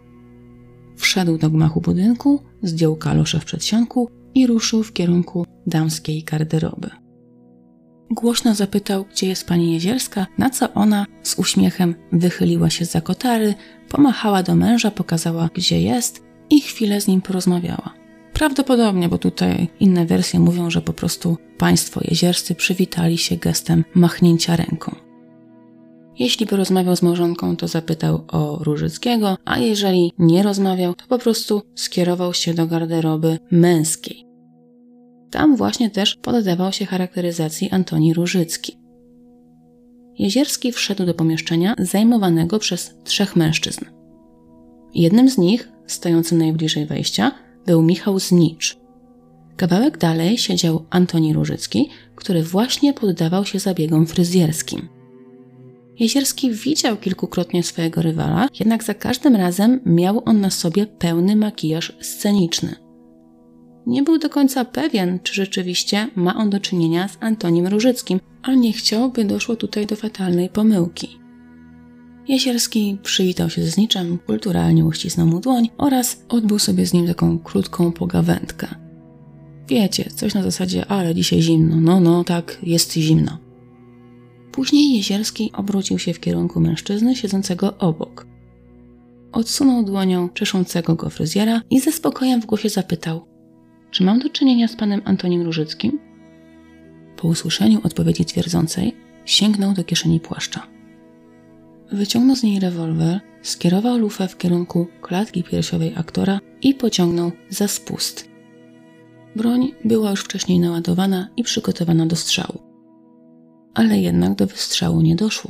S1: Wszedł do gmachu budynku, zdjął kalosze w przedsionku i ruszył w kierunku damskiej garderoby. Głośno zapytał, gdzie jest pani Jezierska, na co ona z uśmiechem wychyliła się zza kotary, pomachała do męża, pokazała, gdzie jest i chwilę z nim porozmawiała. Prawdopodobnie, bo tutaj inne wersje mówią, że po prostu państwo jezierscy przywitali się gestem machnięcia ręką. Jeśli by rozmawiał z małżonką, to zapytał o Różyckiego, a jeżeli nie rozmawiał, to po prostu skierował się do garderoby męskiej. Tam właśnie też poddawał się charakteryzacji Antoni Różycki. Jezierski wszedł do pomieszczenia zajmowanego przez 3 mężczyzn. Jednym z nich, stojący najbliżej wejścia, był Michał Znicz. Kawałek dalej siedział Antoni Różycki, który właśnie poddawał się zabiegom fryzjerskim. Jezierski widział kilkukrotnie swojego rywala, jednak za każdym razem miał on na sobie pełny makijaż sceniczny. Nie był do końca pewien, czy rzeczywiście ma on do czynienia z Antonim Różyckim, a nie chciał, by doszło tutaj do fatalnej pomyłki. Jezierski przywitał się ze Zniczem, kulturalnie uścisnął mu dłoń oraz odbył sobie z nim taką krótką pogawędkę. Wiecie, coś na zasadzie, ale dzisiaj zimno, no tak, jest zimno. Później Jezierski obrócił się w kierunku mężczyzny siedzącego obok. odsunął dłonią czeszącego go fryzjera i ze spokojem w głosie zapytał: czy mam do czynienia z panem Antonim Różyckim? Po usłyszeniu odpowiedzi twierdzącej sięgnął do kieszeni płaszcza. Wyciągnął z niej rewolwer, skierował lufę w kierunku klatki piersiowej aktora i pociągnął za spust. Broń była już wcześniej naładowana i przygotowana do strzału. Ale jednak do wystrzału nie doszło.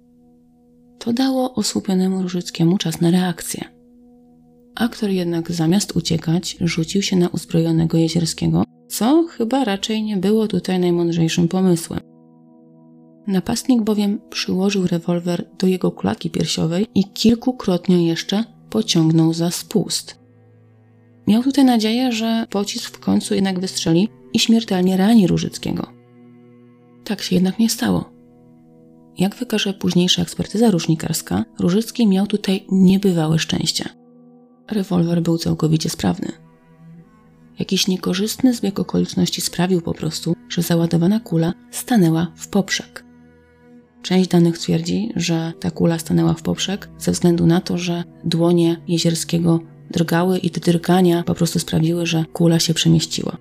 S1: To dało osłupionemu Różyckiemu czas na reakcję. Aktor jednak zamiast uciekać, rzucił się na uzbrojonego Jezierskiego, co chyba raczej nie było tutaj najmądrzejszym pomysłem. Napastnik bowiem przyłożył rewolwer do jego klatki piersiowej i kilkukrotnie jeszcze pociągnął za spust. Miał tutaj nadzieję, że pocisk w końcu jednak wystrzeli i śmiertelnie rani Różyckiego. Tak się jednak nie stało. Jak wykaże późniejsza ekspertyza rusznikarska, Różycki miał tutaj niebywałe szczęście. Rewolwer był całkowicie sprawny. Jakiś niekorzystny zbieg okoliczności sprawił po prostu, że załadowana kula stanęła w poprzek. Część danych twierdzi, że ta kula stanęła w poprzek ze względu na to, że dłonie Jezierskiego drgały i te drgania po prostu sprawiły, że kula się przemieściła.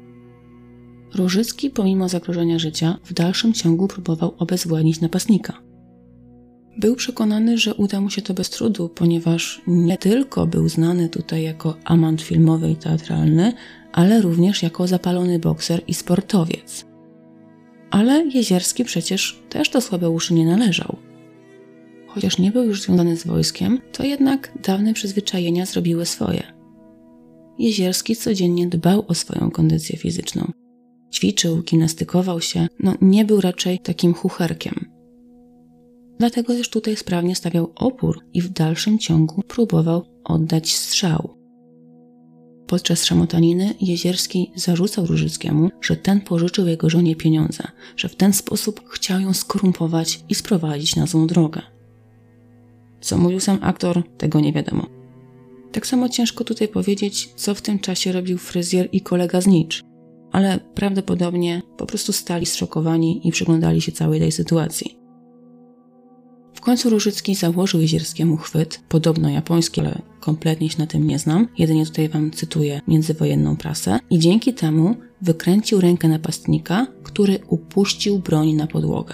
S1: Różycki pomimo zagrożenia życia w dalszym ciągu próbował obezwładnić napastnika. Był przekonany, że uda mu się to bez trudu, ponieważ nie tylko był znany tutaj jako amant filmowy i teatralny, ale również jako zapalony bokser i sportowiec. Ale Jezierski przecież też do słabeuszy nie należał. Chociaż nie był już związany z wojskiem, to jednak dawne przyzwyczajenia zrobiły swoje. Jezierski codziennie dbał o swoją kondycję fizyczną. Ćwiczył, gimnastykował się, nie był raczej takim chucherkiem. Dlatego też tutaj sprawnie stawiał opór i w dalszym ciągu próbował oddać strzał. Podczas szamotaniny Jezierski zarzucał Różyckiemu, że ten pożyczył jego żonie pieniądze, że w ten sposób chciał ją skorumpować i sprowadzić na złą drogę. Co mówił sam aktor, tego nie wiadomo. Tak samo ciężko tutaj powiedzieć, co w tym czasie robił fryzjer i kolega z Nicz, ale prawdopodobnie po prostu stali zszokowani i przyglądali się całej tej sytuacji. W końcu Różycki założył Jezierskiemu chwyt, podobno japoński, ale kompletnie się na tym nie znam, jedynie tutaj wam cytuję międzywojenną prasę, i dzięki temu wykręcił rękę napastnika, który upuścił broń na podłogę.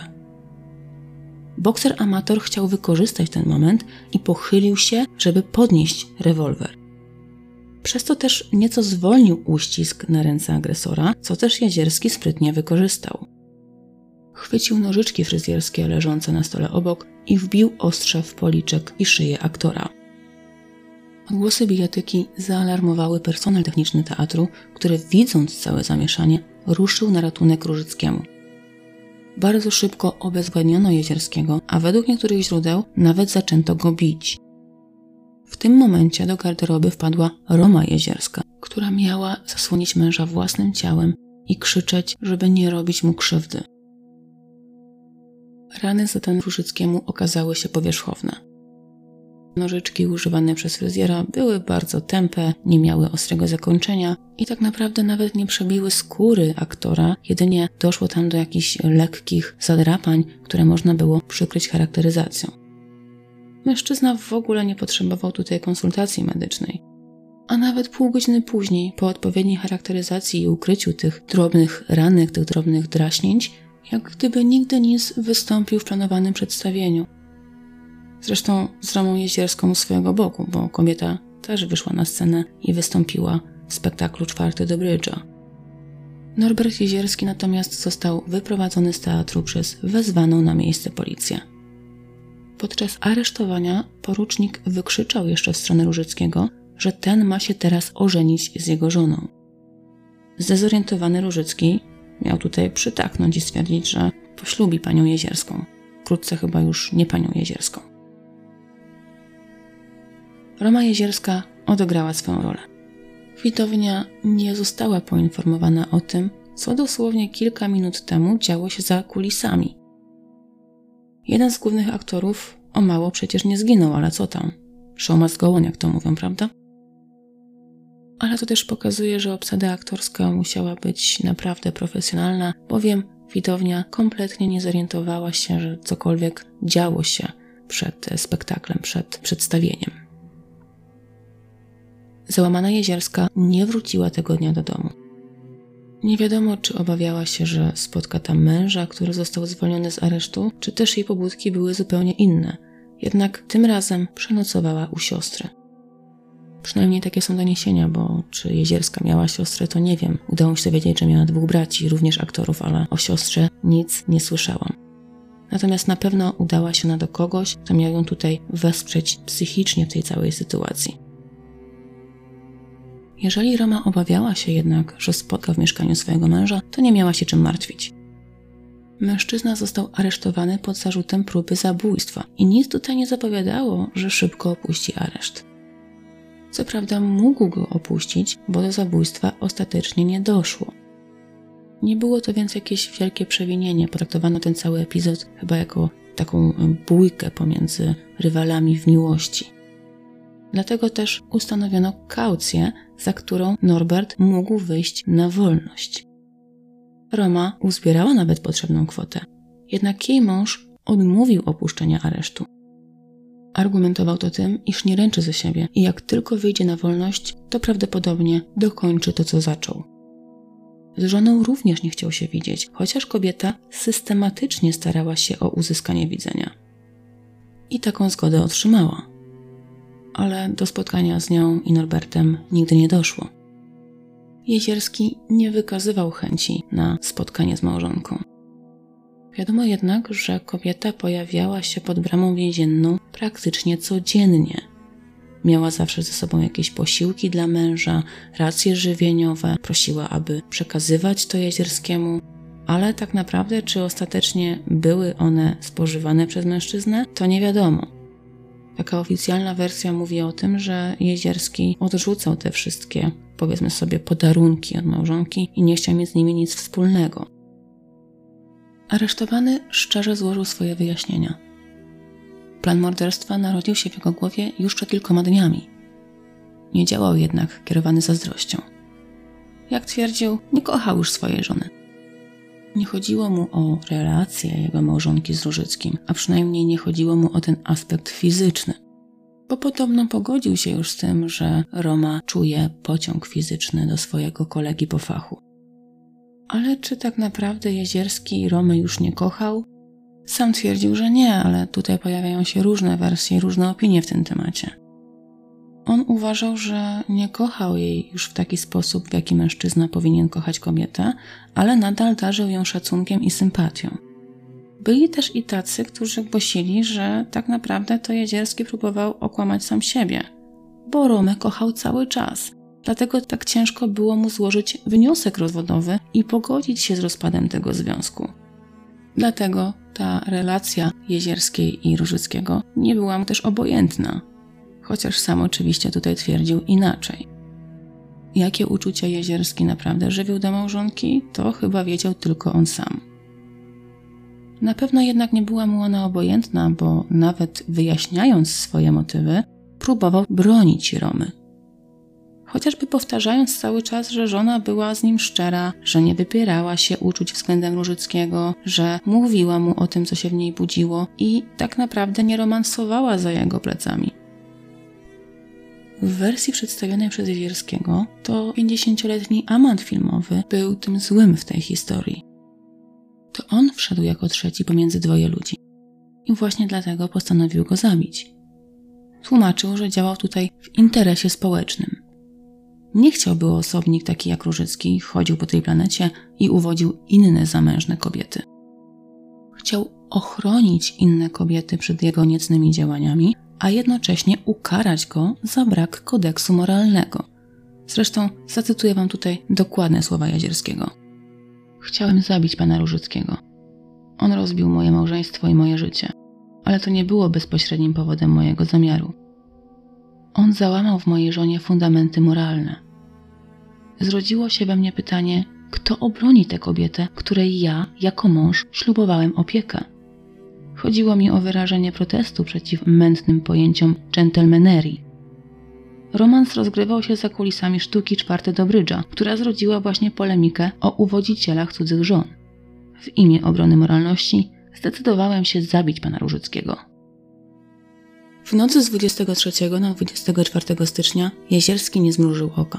S1: Bokser amator chciał wykorzystać ten moment i pochylił się, żeby podnieść rewolwer. Przez to też nieco zwolnił uścisk na ręce agresora, co też Jezierski sprytnie wykorzystał. Chwycił nożyczki fryzjerskie leżące na stole obok i wbił ostrze w policzek i szyję aktora. Odgłosy bijatyki zaalarmowały personel techniczny teatru, który widząc całe zamieszanie, ruszył na ratunek Różyckiemu. Bardzo szybko obezwładniono Jezierskiego, a według niektórych źródeł nawet zaczęto go bić. W tym momencie do garderoby wpadła Roma Jezierska, która miała zasłonić męża własnym ciałem i krzyczeć, żeby nie robić mu krzywdy. Rany zadane Różyckiemu okazały się powierzchowne. Nożyczki używane przez fryzjera były bardzo tępe, nie miały ostrego zakończenia i tak naprawdę nawet nie przebiły skóry aktora, jedynie doszło tam do jakichś lekkich zadrapań, które można było przykryć charakteryzacją. Mężczyzna w ogóle nie potrzebował tutaj konsultacji medycznej. A nawet pół godziny później, po odpowiedniej charakteryzacji i ukryciu tych drobnych ranek, tych drobnych draśnięć, jak gdyby nigdy nic wystąpił w planowanym przedstawieniu. Zresztą z Romą Jezierską u swojego boku, bo kobieta też wyszła na scenę i wystąpiła w spektaklu 4 do Brydża. Norbert Jezierski natomiast został wyprowadzony z teatru przez wezwaną na miejsce policję. Podczas aresztowania porucznik wykrzyczał jeszcze w stronę Różyckiego, że ten ma się teraz ożenić z jego żoną. Zdezorientowany Różycki miał tutaj przytaknąć i stwierdzić, że poślubi panią Jezierską. Wkrótce chyba już nie panią Jezierską. Roma Jezierska odegrała swoją rolę. Widownia nie została poinformowana o tym, co dosłownie kilka minut temu działo się za kulisami. Jeden z głównych aktorów o mało przecież nie zginął, ale co tam? Show must go on, jak to mówią, prawda? Ale to też pokazuje, że obsada aktorska musiała być naprawdę profesjonalna, bowiem widownia kompletnie nie zorientowała się, że cokolwiek działo się przed spektaklem, przed przedstawieniem. Załamana Jezierska nie wróciła tego dnia do domu. Nie wiadomo, czy obawiała się, że spotka tam męża, który został zwolniony z aresztu, czy też jej pobudki były zupełnie inne. Jednak tym razem przenocowała u siostry. Przynajmniej takie są doniesienia, bo czy Jezierska miała siostrę, to nie wiem. Udało mi się dowiedzieć, że miała 2 braci, również aktorów, ale o siostrze nic nie słyszałam. Natomiast na pewno udała się ona do kogoś, kto miał ją tutaj wesprzeć psychicznie w tej całej sytuacji. Jeżeli Roma obawiała się jednak, że spotka w mieszkaniu swojego męża, to nie miała się czym martwić. Mężczyzna został aresztowany pod zarzutem próby zabójstwa i nic tutaj nie zapowiadało, że szybko opuści areszt. Co prawda mógł go opuścić, bo do zabójstwa ostatecznie nie doszło. Nie było to więc jakieś wielkie przewinienie, potraktowano ten cały epizod chyba jako taką bójkę pomiędzy rywalami w miłości. Dlatego też ustanowiono kaucję, za którą Norbert mógł wyjść na wolność. Roma uzbierała nawet potrzebną kwotę, jednak jej mąż odmówił opuszczenia aresztu. Argumentował to tym, iż nie ręczy ze siebie i jak tylko wyjdzie na wolność, to prawdopodobnie dokończy to, co zaczął. Z żoną również nie chciał się widzieć, chociaż kobieta systematycznie starała się o uzyskanie widzenia. I taką zgodę otrzymała. Ale do spotkania z nią i Norbertem nigdy nie doszło. Jezierski nie wykazywał chęci na spotkanie z małżonką. Wiadomo jednak, że kobieta pojawiała się pod bramą więzienną praktycznie codziennie. Miała zawsze ze sobą jakieś posiłki dla męża, racje żywieniowe, prosiła, aby przekazywać to Jezierskiemu, ale tak naprawdę, czy ostatecznie były one spożywane przez mężczyznę, to nie wiadomo. Taka oficjalna wersja mówi o tym, że Jezierski odrzucał te wszystkie, powiedzmy sobie, podarunki od małżonki i nie chciał mieć z nimi nic wspólnego. Aresztowany szczerze złożył swoje wyjaśnienia. Plan morderstwa narodził się w jego głowie już przed kilkoma dniami. Nie działał jednak kierowany zazdrością. Jak twierdził, nie kochał już swojej żony. Nie chodziło mu o relację jego małżonki z Różyckim, a przynajmniej nie chodziło mu o ten aspekt fizyczny. Bo podobno pogodził się już z tym, że Roma czuje pociąg fizyczny do swojego kolegi po fachu. Ale czy tak naprawdę Jezierski Romy już nie kochał? Sam twierdził, że nie, ale tutaj pojawiają się różne wersje, różne opinie w tym temacie. On uważał, że nie kochał jej już w taki sposób, w jaki mężczyzna powinien kochać kobietę, ale nadal darzył ją szacunkiem i sympatią. Byli też i tacy, którzy głosili, że tak naprawdę to Jezierski próbował okłamać sam siebie, bo Romę kochał cały czas. Dlatego tak ciężko było mu złożyć wniosek rozwodowy i pogodzić się z rozpadem tego związku. Dlatego ta relacja Jezierskiej i Różyckiego nie była mu też obojętna, chociaż sam oczywiście tutaj twierdził inaczej. Jakie uczucia Jezierski naprawdę żywił do małżonki, to chyba wiedział tylko on sam. Na pewno jednak nie była mu ona obojętna, bo nawet wyjaśniając swoje motywy, próbował bronić Romy. Chociażby powtarzając cały czas, że żona była z nim szczera, że nie wypierała się uczuć względem Różyckiego, że mówiła mu o tym, co się w niej budziło i tak naprawdę nie romansowała za jego plecami. W wersji przedstawionej przez Jezierskiego to 50-letni amant filmowy był tym złym w tej historii. To on wszedł jako trzeci pomiędzy dwoje ludzi i właśnie dlatego postanowił go zabić. Tłumaczył, że działał tutaj w interesie społecznym. Nie chciał, by osobnik taki jak Różycki chodził po tej planecie i uwodził inne zamężne kobiety. Chciał ochronić inne kobiety przed jego niecnymi działaniami, a jednocześnie ukarać go za brak kodeksu moralnego. Zresztą zacytuję wam tutaj dokładne słowa Jezierskiego. Chciałem zabić pana Różyckiego. On rozbił moje małżeństwo i moje życie, ale to nie było bezpośrednim powodem mojego zamiaru. On załamał w mojej żonie fundamenty moralne. Zrodziło się we mnie pytanie, kto obroni tę kobietę, której ja, jako mąż, ślubowałem opiekę. Chodziło mi o wyrażenie protestu przeciw mętnym pojęciom gentlemanerii. Romans rozgrywał się za kulisami sztuki czwarte do brydża, która zrodziła właśnie polemikę o uwodzicielach cudzych żon. W imię obrony moralności zdecydowałem się zabić pana Różyckiego. W nocy z 23 na 24 stycznia Jezierski nie zmrużył oka.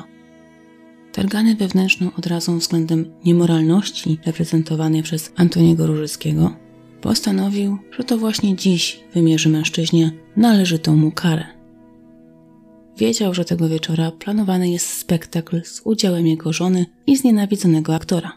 S1: Targany wewnętrzną odrazą względem niemoralności reprezentowanej przez Antoniego Różyckiego, postanowił, że to właśnie dziś wymierzy mężczyźnie należytą mu karę. Wiedział, że tego wieczora planowany jest spektakl z udziałem jego żony i znienawidzonego aktora.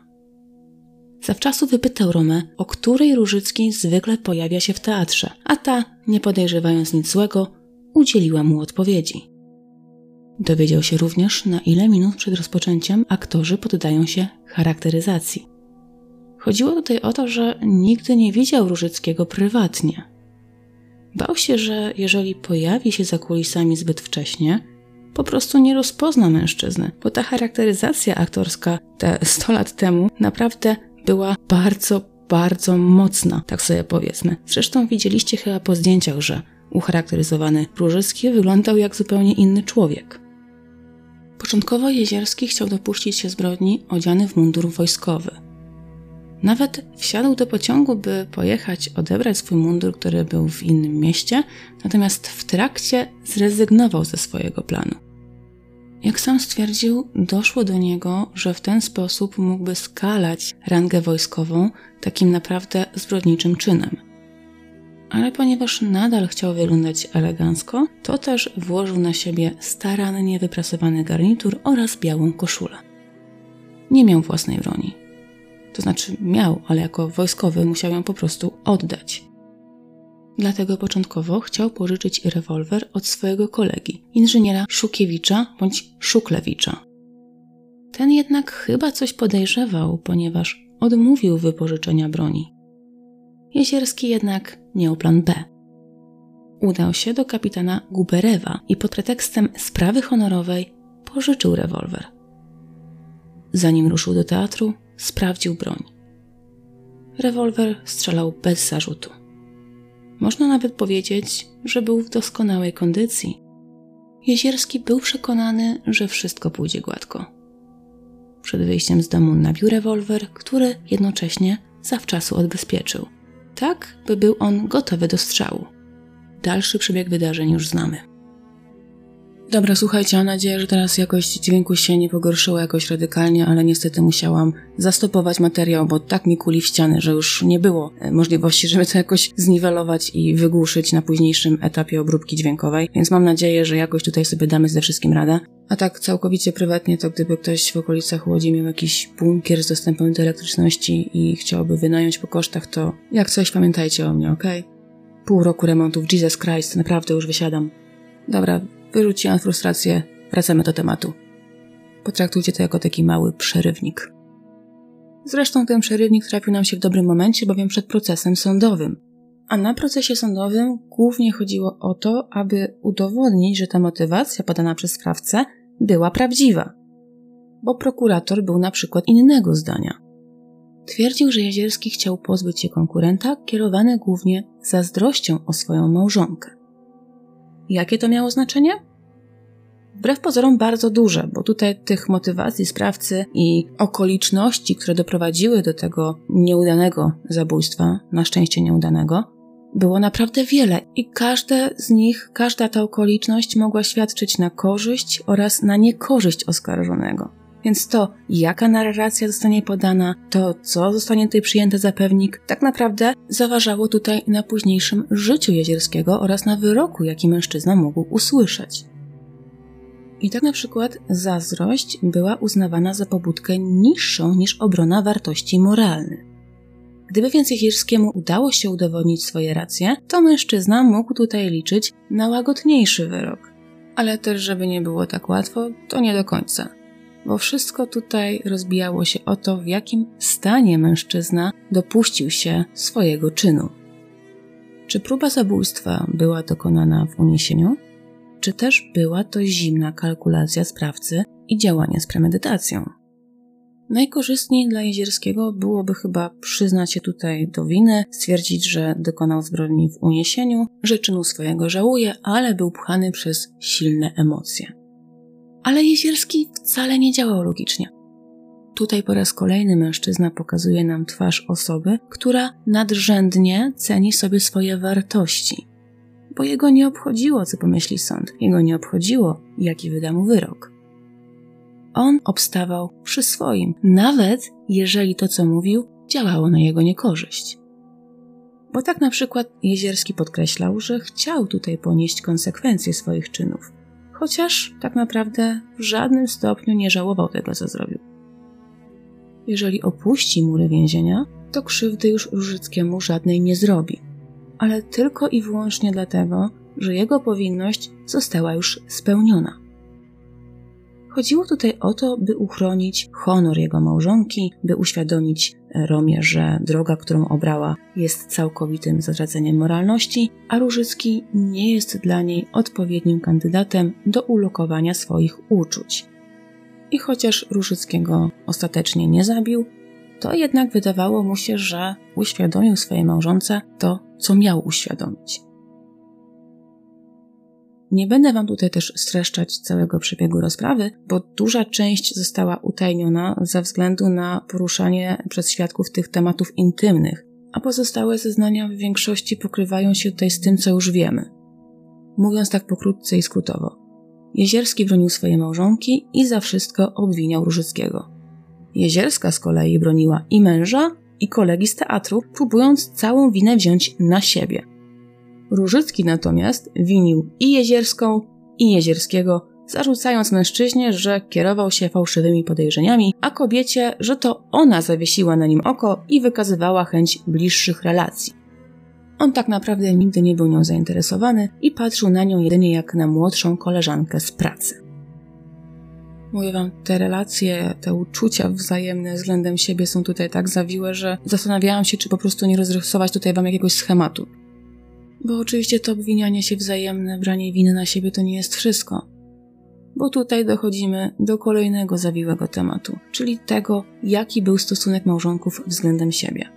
S1: Zawczasu wypytał Romę, o której Różycki zwykle pojawia się w teatrze, a ta, nie podejrzewając nic złego, udzieliła mu odpowiedzi. Dowiedział się również, na ile minut przed rozpoczęciem aktorzy poddają się charakteryzacji. Chodziło tutaj o to, że nigdy nie widział Różyckiego prywatnie. Bał się, że jeżeli pojawi się za kulisami zbyt wcześnie, po prostu nie rozpozna mężczyzny, bo ta charakteryzacja aktorska te 100 lat temu naprawdę była bardzo, bardzo mocna, tak sobie powiedzmy. Zresztą widzieliście chyba po zdjęciach, że ucharakteryzowany Różycki wyglądał jak zupełnie inny człowiek. Początkowo Jezierski chciał dopuścić się zbrodni odziany w mundur wojskowy. Nawet wsiadł do pociągu, by pojechać odebrać swój mundur, który był w innym mieście, natomiast w trakcie zrezygnował ze swojego planu. Jak sam stwierdził, doszło do niego, że w ten sposób mógłby skalać rangę wojskową takim naprawdę zbrodniczym czynem. Ale ponieważ nadal chciał wyglądać elegancko, to też włożył na siebie starannie wyprasowany garnitur oraz białą koszulę. Nie miał własnej broni. To znaczy miał, ale jako wojskowy musiał ją po prostu oddać. Dlatego początkowo chciał pożyczyć rewolwer od swojego kolegi, inżyniera Szukiewicza bądź Szuklewicza. Ten jednak chyba coś podejrzewał, ponieważ odmówił wypożyczenia broni. Jezierski jednak miał plan B. Udał się do kapitana Guberewa i pod pretekstem sprawy honorowej pożyczył rewolwer. Zanim ruszył do teatru, sprawdził broń. Rewolwer strzelał bez zarzutu. Można nawet powiedzieć, że był w doskonałej kondycji. Jezierski był przekonany, że wszystko pójdzie gładko. Przed wyjściem z domu nabił rewolwer, który jednocześnie zawczasu odbezpieczył. Tak, by był on gotowy do strzału. Dalszy przebieg wydarzeń już znamy. Dobra, słuchajcie, mam nadzieję, że teraz jakość dźwięku się nie pogorszyła jakoś radykalnie, ale niestety musiałam zastopować materiał, bo tak mi kuli w ściany, że już nie było możliwości, żeby to jakoś zniwelować i wygłuszyć na późniejszym etapie obróbki dźwiękowej, więc mam nadzieję, że jakoś tutaj sobie damy ze wszystkim radę. A tak całkowicie prywatnie, to gdyby ktoś w okolicach Łodzi miał jakiś bunkier z dostępem do elektryczności i chciałby wynająć po kosztach, to jak coś pamiętajcie o mnie, okej? Pół roku remontów, Jesus Christ, naprawdę już wysiadam. Dobra, wyrzuciłam frustrację, wracamy do tematu. Potraktujcie to jako taki mały przerywnik. Zresztą ten przerywnik trafił nam się w dobrym momencie, bowiem przed procesem sądowym. A na procesie sądowym głównie chodziło o to, aby udowodnić, że ta motywacja podana przez sprawcę była prawdziwa. Bo prokurator był na przykład innego zdania. Twierdził, że Jezierski chciał pozbyć się konkurenta, kierowany głównie zazdrością o swoją małżonkę. Jakie to miało znaczenie? Wbrew pozorom bardzo duże, bo tutaj tych motywacji sprawcy i okoliczności, które doprowadziły do tego nieudanego zabójstwa, na szczęście nieudanego, było naprawdę wiele i każda ta okoliczność mogła świadczyć na korzyść oraz na niekorzyść oskarżonego. Więc to, jaka narracja zostanie podana, to, co zostanie tutaj przyjęte za pewnik, tak naprawdę zaważało tutaj na późniejszym życiu Jezierskiego oraz na wyroku, jaki mężczyzna mógł usłyszeć. I tak na przykład zazdrość była uznawana za pobudkę niższą niż obrona wartości moralnych. Gdyby więc Jezierskiemu udało się udowodnić swoje racje, to mężczyzna mógł tutaj liczyć na łagodniejszy wyrok. Ale też, żeby nie było tak łatwo, to nie do końca. Bo wszystko tutaj rozbijało się o to, w jakim stanie mężczyzna dopuścił się swojego czynu. Czy próba zabójstwa była dokonana w uniesieniu? Czy też była to zimna kalkulacja sprawcy i działanie z premedytacją? Najkorzystniej dla Jezierskiego byłoby chyba przyznać się tutaj do winy, stwierdzić, że dokonał zbrodni w uniesieniu, że czynu swojego żałuje, ale był pchany przez silne emocje. Ale Jezierski wcale nie działał logicznie. Tutaj po raz kolejny mężczyzna pokazuje nam twarz osoby, która nadrzędnie ceni sobie swoje wartości. bo jego nie obchodziło, co pomyśli sąd. Jego nie obchodziło, jaki wyda mu wyrok. On obstawał przy swoim, nawet jeżeli to, co mówił, działało na jego niekorzyść. Bo tak na przykład Jezierski podkreślał, że chciał tutaj ponieść konsekwencje swoich czynów, chociaż tak naprawdę w żadnym stopniu nie żałował tego, co zrobił. Jeżeli opuści mury więzienia, to krzywdy już Różyckiemu żadnej nie zrobi, ale tylko i wyłącznie dlatego, że jego powinność została już spełniona. Chodziło tutaj o to, by uchronić honor jego małżonki, by uświadomić Romie, że droga, którą obrała, jest całkowitym zatraceniem moralności, a Różycki nie jest dla niej odpowiednim kandydatem do ulokowania swoich uczuć. I chociaż Różyckiego ostatecznie nie zabił, to jednak wydawało mu się, że uświadomił swojej małżonce to, co miał uświadomić. Nie będę wam tutaj też streszczać całego przebiegu rozprawy, bo duża część została utajniona ze względu na poruszanie przez świadków tych tematów intymnych, a pozostałe zeznania w większości pokrywają się tutaj z tym, co już wiemy. Mówiąc tak pokrótce i skrótowo, Jezierski bronił swojej małżonki i za wszystko obwiniał Różyckiego. Jezierska z kolei broniła i męża, i kolegi z teatru, próbując całą winę wziąć na siebie. Różycki natomiast winił i Jezierską, i Jezierskiego, zarzucając mężczyźnie, że kierował się fałszywymi podejrzeniami, a kobiecie, że to ona zawiesiła na nim oko i wykazywała chęć bliższych relacji. On tak naprawdę nigdy nie był nią zainteresowany i patrzył na nią jedynie jak na młodszą koleżankę z pracy. Mówię wam, te relacje, te uczucia wzajemne względem siebie są tutaj tak zawiłe, że zastanawiałam się, czy po prostu nie rozrysować tutaj wam jakiegoś schematu. Bo oczywiście to obwinianie się wzajemne, branie winy na siebie to nie jest wszystko. Bo tutaj dochodzimy do kolejnego zawiłego tematu, czyli tego, jaki był stosunek małżonków względem siebie.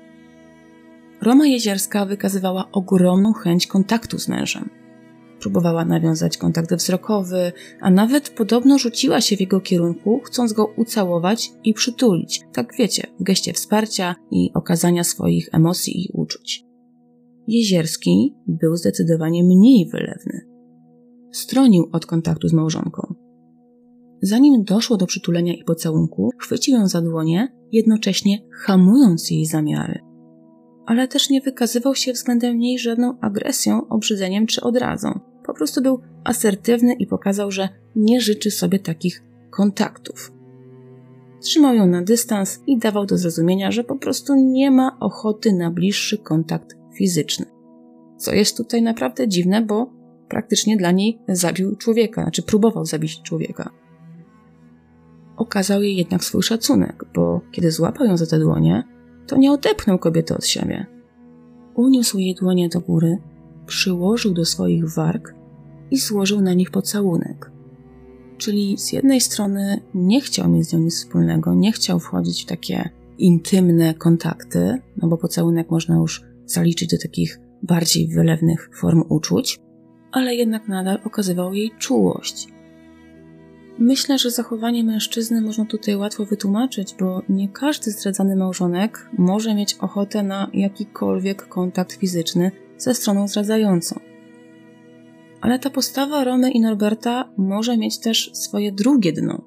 S1: Roma Jezierska wykazywała ogromną chęć kontaktu z mężem. Próbowała nawiązać kontakt wzrokowy, a nawet podobno rzuciła się w jego kierunku, chcąc go ucałować i przytulić, tak wiecie, w geście wsparcia i okazania swoich emocji i uczuć. Jezierski był zdecydowanie mniej wylewny. Stronił od kontaktu z małżonką. Zanim doszło do przytulenia i pocałunku, chwycił ją za dłonie, jednocześnie hamując jej zamiary. Ale też nie wykazywał się względem niej żadną agresją, obrzydzeniem czy odrazą. Po prostu był asertywny i pokazał, że nie życzy sobie takich kontaktów. Trzymał ją na dystans i dawał do zrozumienia, że po prostu nie ma ochoty na bliższy kontakt fizyczny. Co jest tutaj naprawdę dziwne, bo praktycznie dla niej zabił człowieka, znaczy próbował zabić człowieka. Okazał jej jednak swój szacunek, bo kiedy złapał ją za te dłonie, to nie odepchnął kobiety od siebie. Uniósł jej dłonie do góry, przyłożył do swoich warg i złożył na nich pocałunek. Czyli z jednej strony nie chciał mieć z nią nic wspólnego, nie chciał wchodzić w takie intymne kontakty, no bo pocałunek można już zaliczyć do takich bardziej wylewnych form uczuć, ale jednak nadal okazywał jej czułość. Myślę, że zachowanie mężczyzny można tutaj łatwo wytłumaczyć, bo nie każdy zdradzany małżonek może mieć ochotę na jakikolwiek kontakt fizyczny ze stroną zdradzającą. Ale ta postawa Romy i Norberta może mieć też swoje drugie dno.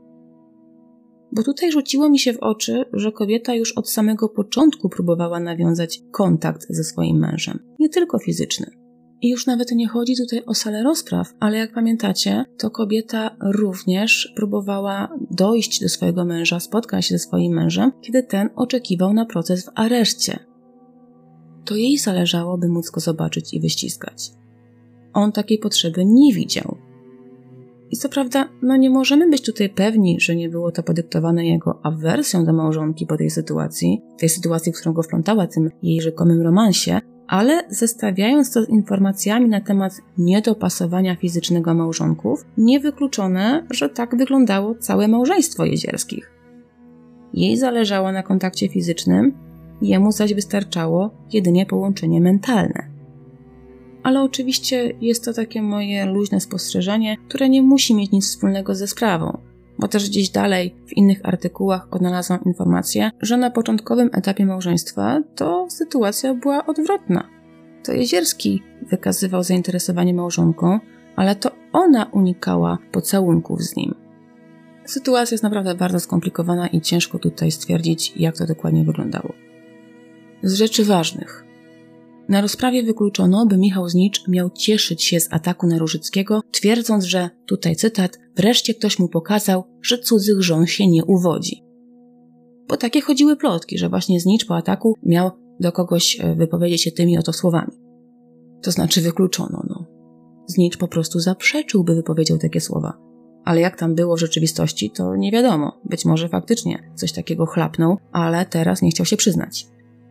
S1: Bo tutaj rzuciło mi się w oczy, że kobieta już od samego początku próbowała nawiązać kontakt ze swoim mężem, nie tylko fizyczny. I już nawet nie chodzi tutaj o salę rozpraw, ale jak pamiętacie, to kobieta również próbowała dojść do swojego męża, spotkać się ze swoim mężem, kiedy ten oczekiwał na proces w areszcie. To jej zależało, by móc go zobaczyć i wyściskać. On takiej potrzeby nie widział. I co prawda, nie możemy być tutaj pewni, że nie było to podyktowane jego awersją do małżonki po tej sytuacji, w którą go wplątała tym jej rzekomym romansie, ale zestawiając to z informacjami na temat niedopasowania fizycznego małżonków, niewykluczone, że tak wyglądało całe małżeństwo Jezierskich. Jej zależało na kontakcie fizycznym, jemu zaś wystarczało jedynie połączenie mentalne. Ale oczywiście jest to takie moje luźne spostrzeżenie, które nie musi mieć nic wspólnego ze sprawą, bo też gdzieś dalej w innych artykułach odnalazłam informację, że na początkowym etapie małżeństwa to sytuacja była odwrotna. to Jezierski wykazywał zainteresowanie małżonką, ale to ona unikała pocałunków z nim. Sytuacja jest naprawdę bardzo skomplikowana i ciężko tutaj stwierdzić, jak to dokładnie wyglądało. Z rzeczy ważnych. Na rozprawie wykluczono, by Michał Znicz miał cieszyć się z ataku na Różyckiego, twierdząc, że, tutaj cytat, wreszcie ktoś mu pokazał, że cudzych żon się nie uwodzi. Bo takie chodziły plotki, że właśnie Znicz po ataku miał do kogoś wypowiedzieć się tymi oto słowami. To znaczy wykluczono, Znicz po prostu zaprzeczył, by wypowiedział takie słowa. Ale jak tam było w rzeczywistości, to nie wiadomo. Być może faktycznie coś takiego chlapnął, ale teraz nie chciał się przyznać.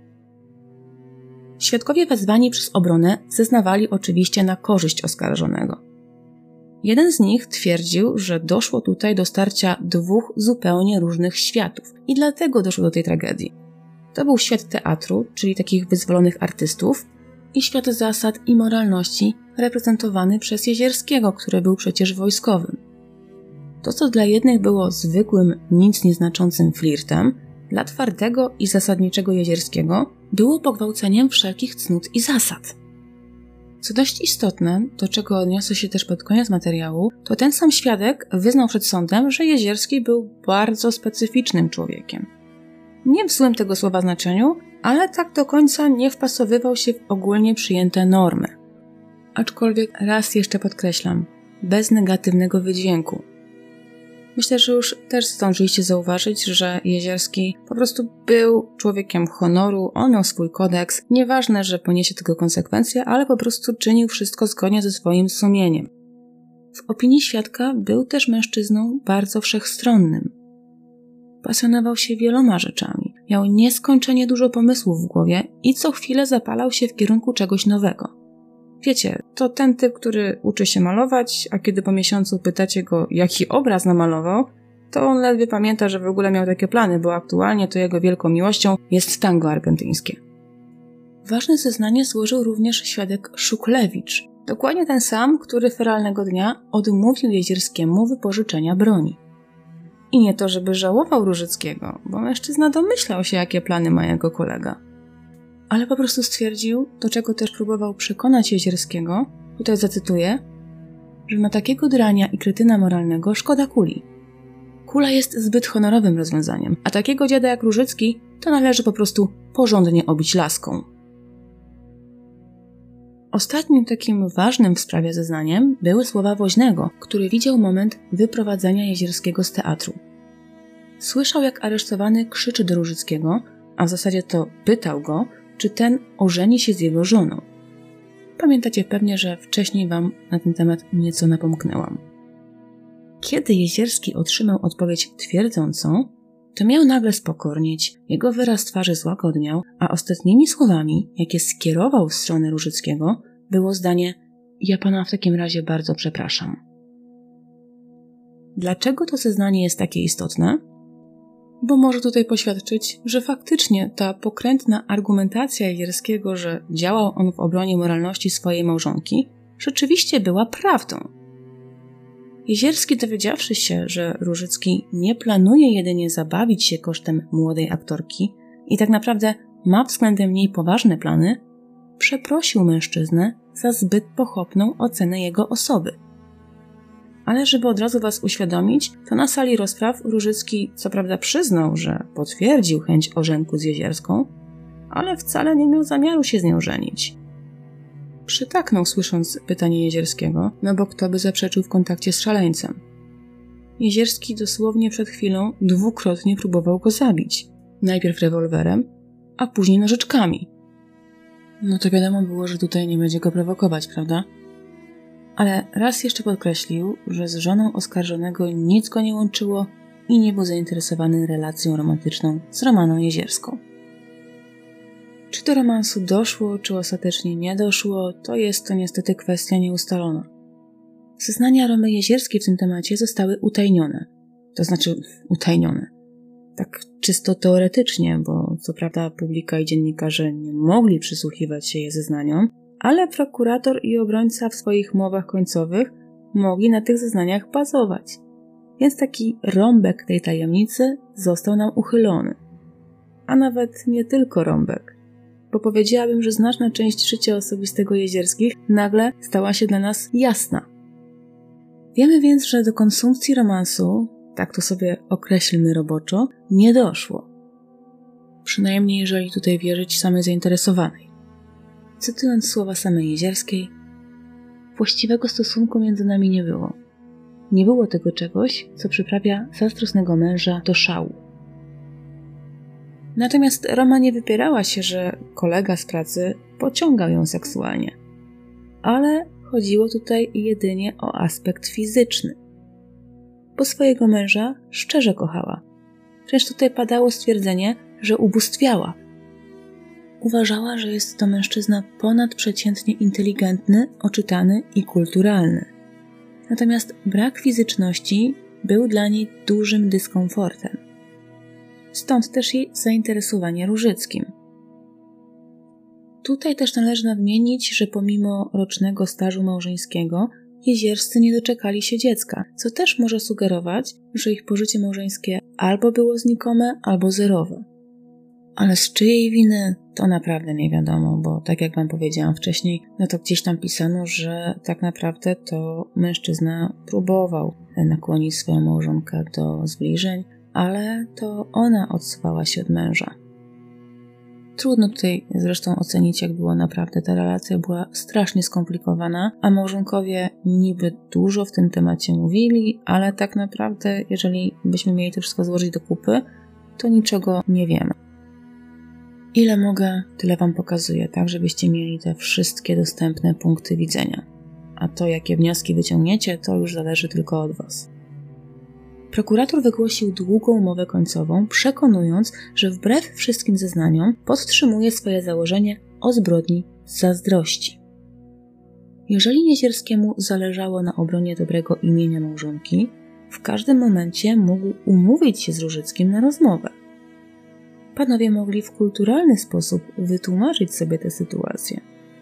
S1: Świadkowie wezwani przez obronę zeznawali oczywiście na korzyść oskarżonego. Jeden z nich twierdził, że doszło tutaj do starcia dwóch zupełnie różnych światów i dlatego doszło do tej tragedii. To był świat teatru, czyli takich wyzwolonych artystów, i świat zasad i moralności reprezentowany przez Jezierskiego, który był przecież wojskowym. To, co dla jednych było zwykłym, nic nieznaczącym flirtem, dla twardego i zasadniczego Jezierskiego było pogwałceniem wszelkich cnót i zasad. Co dość istotne, do czego odniosę się też pod koniec materiału, to ten sam świadek wyznał przed sądem, że Jezierski był bardzo specyficznym człowiekiem. Nie w złym tego słowa znaczeniu, ale tak do końca nie wpasowywał się w ogólnie przyjęte normy. Aczkolwiek raz jeszcze podkreślam, bez negatywnego wydźwięku. Myślę, że już też zdążyliście zauważyć, że Jezierski po prostu był człowiekiem honoru, on miał swój kodeks, nieważne, że poniesie tego konsekwencje, ale po prostu czynił wszystko zgodnie ze swoim sumieniem. W opinii świadka był też mężczyzną bardzo wszechstronnym. Pasjonował się wieloma rzeczami, miał nieskończenie dużo pomysłów w głowie i co chwilę zapalał się w kierunku czegoś nowego. Wiecie, to ten typ, który uczy się malować, a kiedy po miesiącu pytacie go, jaki obraz namalował, to on ledwie pamięta, że w ogóle miał takie plany, bo aktualnie to jego wielką miłością jest tango argentyńskie. Ważne zeznanie złożył również świadek Szuklewicz, dokładnie ten sam, który feralnego dnia odmówił Jezierskiemu wypożyczenia broni. I nie to, żeby żałował Różyckiego, bo mężczyzna domyślał się, jakie plany ma jego kolega. Ale po prostu stwierdził, do czego też próbował przekonać Jezierskiego, tutaj zacytuję, że na takiego drania i kretyna moralnego szkoda kuli. Kula jest zbyt honorowym rozwiązaniem, a takiego dziada jak Różycki to należy po prostu porządnie obić laską. Ostatnim takim ważnym w sprawie zeznaniem były słowa Woźnego, który widział moment wyprowadzenia Jezierskiego z teatru. Słyszał, jak aresztowany krzyczy do Różyckiego, a w zasadzie to pytał go, czy ten ożeni się z jego żoną. Pamiętacie pewnie, że wcześniej wam na ten temat nieco napomknęłam. Kiedy Jezierski otrzymał odpowiedź twierdzącą, to miał nagle spokornieć, jego wyraz twarzy złagodniał, a ostatnimi słowami, jakie skierował w stronę Różyckiego, było zdanie: ja pana w takim razie bardzo przepraszam. Dlaczego to zeznanie jest takie istotne? Bo może tutaj poświadczyć, że faktycznie ta pokrętna argumentacja Jezierskiego, że działał on w obronie moralności swojej małżonki, rzeczywiście była prawdą. Jezierski, dowiedziawszy się, że Różycki nie planuje jedynie zabawić się kosztem młodej aktorki i tak naprawdę ma względem niej poważne plany, przeprosił mężczyznę za zbyt pochopną ocenę jego osoby. Ale żeby od razu was uświadomić, to na sali rozpraw Różycki co prawda przyznał, że potwierdził chęć ożenku z Jezierską, ale wcale nie miał zamiaru się z nią żenić. Przytaknął, słysząc pytanie Jezierskiego, no bo kto by zaprzeczył w kontakcie z szaleńcem. Jezierski dosłownie przed chwilą dwukrotnie próbował go zabić. Najpierw rewolwerem, a później nożyczkami. No to wiadomo było, że tutaj nie będzie go prowokować, prawda? Ale raz jeszcze podkreślił, że z żoną oskarżonego nic go nie łączyło i nie był zainteresowany relacją romantyczną z Romaną Jezierską. Czy do romansu doszło, czy ostatecznie nie doszło, to jest to niestety kwestia nieustalona. Zeznania Romy Jezierskiej w tym temacie zostały utajnione. To znaczy utajnione. Tak czysto teoretycznie, bo co prawda publika i dziennikarze nie mogli przysłuchiwać się jej zeznaniom, ale prokurator i obrońca w swoich mowach końcowych mogli na tych zeznaniach bazować. Więc taki rąbek tej tajemnicy został nam uchylony. A nawet nie tylko rąbek. bo powiedziałabym, że znaczna część życia osobistego Jezierskich nagle stała się dla nas jasna. Wiemy więc, że do konsumpcji romansu, tak to sobie określmy roboczo, nie doszło. Przynajmniej jeżeli tutaj wierzyć samej zainteresowanej. Cytując słowa samej Jezierskiej, właściwego stosunku między nami nie było. Nie było tego czegoś, co przyprawia zazdrosnego męża do szału. Natomiast Roma nie wypierała się, że kolega z pracy pociągał ją seksualnie. Ale chodziło tutaj jedynie o aspekt fizyczny. Bo swojego męża szczerze kochała. Wręcz tutaj padało stwierdzenie, że ubóstwiała. Uważała, że jest to mężczyzna ponadprzeciętnie inteligentny, oczytany i kulturalny. Natomiast brak fizyczności był dla niej dużym dyskomfortem. Stąd też jej zainteresowanie Różyckim. Tutaj też należy nadmienić, że pomimo rocznego stażu małżeńskiego Jezierscy nie doczekali się dziecka, co też może sugerować, że ich pożycie małżeńskie albo było znikome, albo zerowe. Ale z czyjej winy to naprawdę nie wiadomo, bo tak jak wam powiedziałam wcześniej, no to gdzieś tam pisano, że tak naprawdę to mężczyzna próbował nakłonić swoją małżonkę do zbliżeń, ale to ona odsuwała się od męża. Trudno tutaj zresztą ocenić, jak było naprawdę. Ta relacja była strasznie skomplikowana, a małżonkowie niby dużo w tym temacie mówili, ale tak naprawdę, jeżeli byśmy mieli to wszystko złożyć do kupy, to niczego nie wiemy. Ile mogę, tyle wam pokazuję, tak żebyście mieli te wszystkie dostępne punkty widzenia. A to, jakie wnioski wyciągniecie, to już zależy tylko od was. Prokurator wygłosił długą mowę końcową, przekonując, że wbrew wszystkim zeznaniom podtrzymuje swoje założenie o zbrodni z zazdrości. Jeżeli Jezierskiemu zależało na obronie dobrego imienia małżonki, w każdym momencie mógł umówić się z Różyckim na rozmowę. Panowie mogli w kulturalny sposób wytłumaczyć sobie tę sytuację.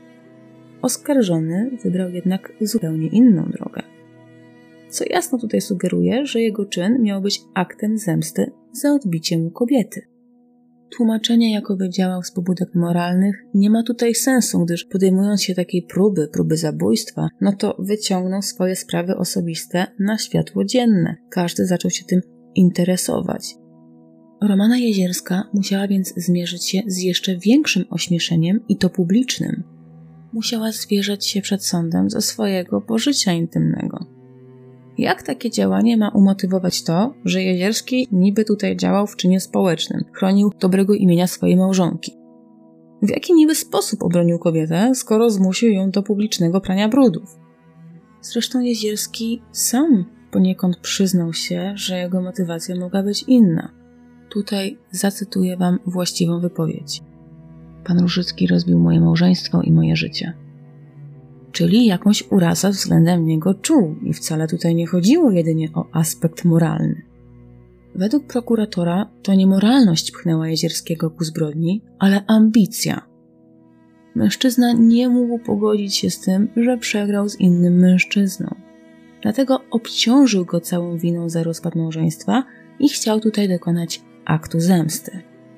S1: Oskarżony wybrał jednak zupełnie inną drogę. Co jasno tutaj sugeruje, że jego czyn miał być aktem zemsty za odbicie mu kobiety. Tłumaczenie, jakoby działał z pobudek moralnych, nie ma tutaj sensu, gdyż podejmując się takiej próby zabójstwa, no to wyciągnął swoje sprawy osobiste na światło dzienne. Każdy zaczął się tym interesować. Romana Jezierska musiała więc zmierzyć się z jeszcze większym ośmieszeniem i to publicznym. Musiała zwierzać się przed sądem ze swojego pożycia intymnego. Jak takie działanie ma umotywować to, że Jezierski niby tutaj działał w czynie społecznym, chronił dobrego imienia swojej małżonki? W jaki niby sposób obronił kobietę, skoro zmusił ją do publicznego prania brudów? Zresztą Jezierski sam poniekąd przyznał się, że jego motywacja mogła być inna. Tutaj zacytuję wam właściwą wypowiedź. Pan Różycki rozbił moje małżeństwo i moje życie. Czyli jakąś urazę względem niego czuł i wcale tutaj nie chodziło jedynie o aspekt moralny. Według prokuratora to nie moralność pchnęła Jezierskiego ku zbrodni, ale ambicja. Mężczyzna nie mógł pogodzić się z tym, że przegrał z innym mężczyzną. Dlatego obciążył go całą winą za rozpad małżeństwa i chciał tutaj dokonać aktu zemsty.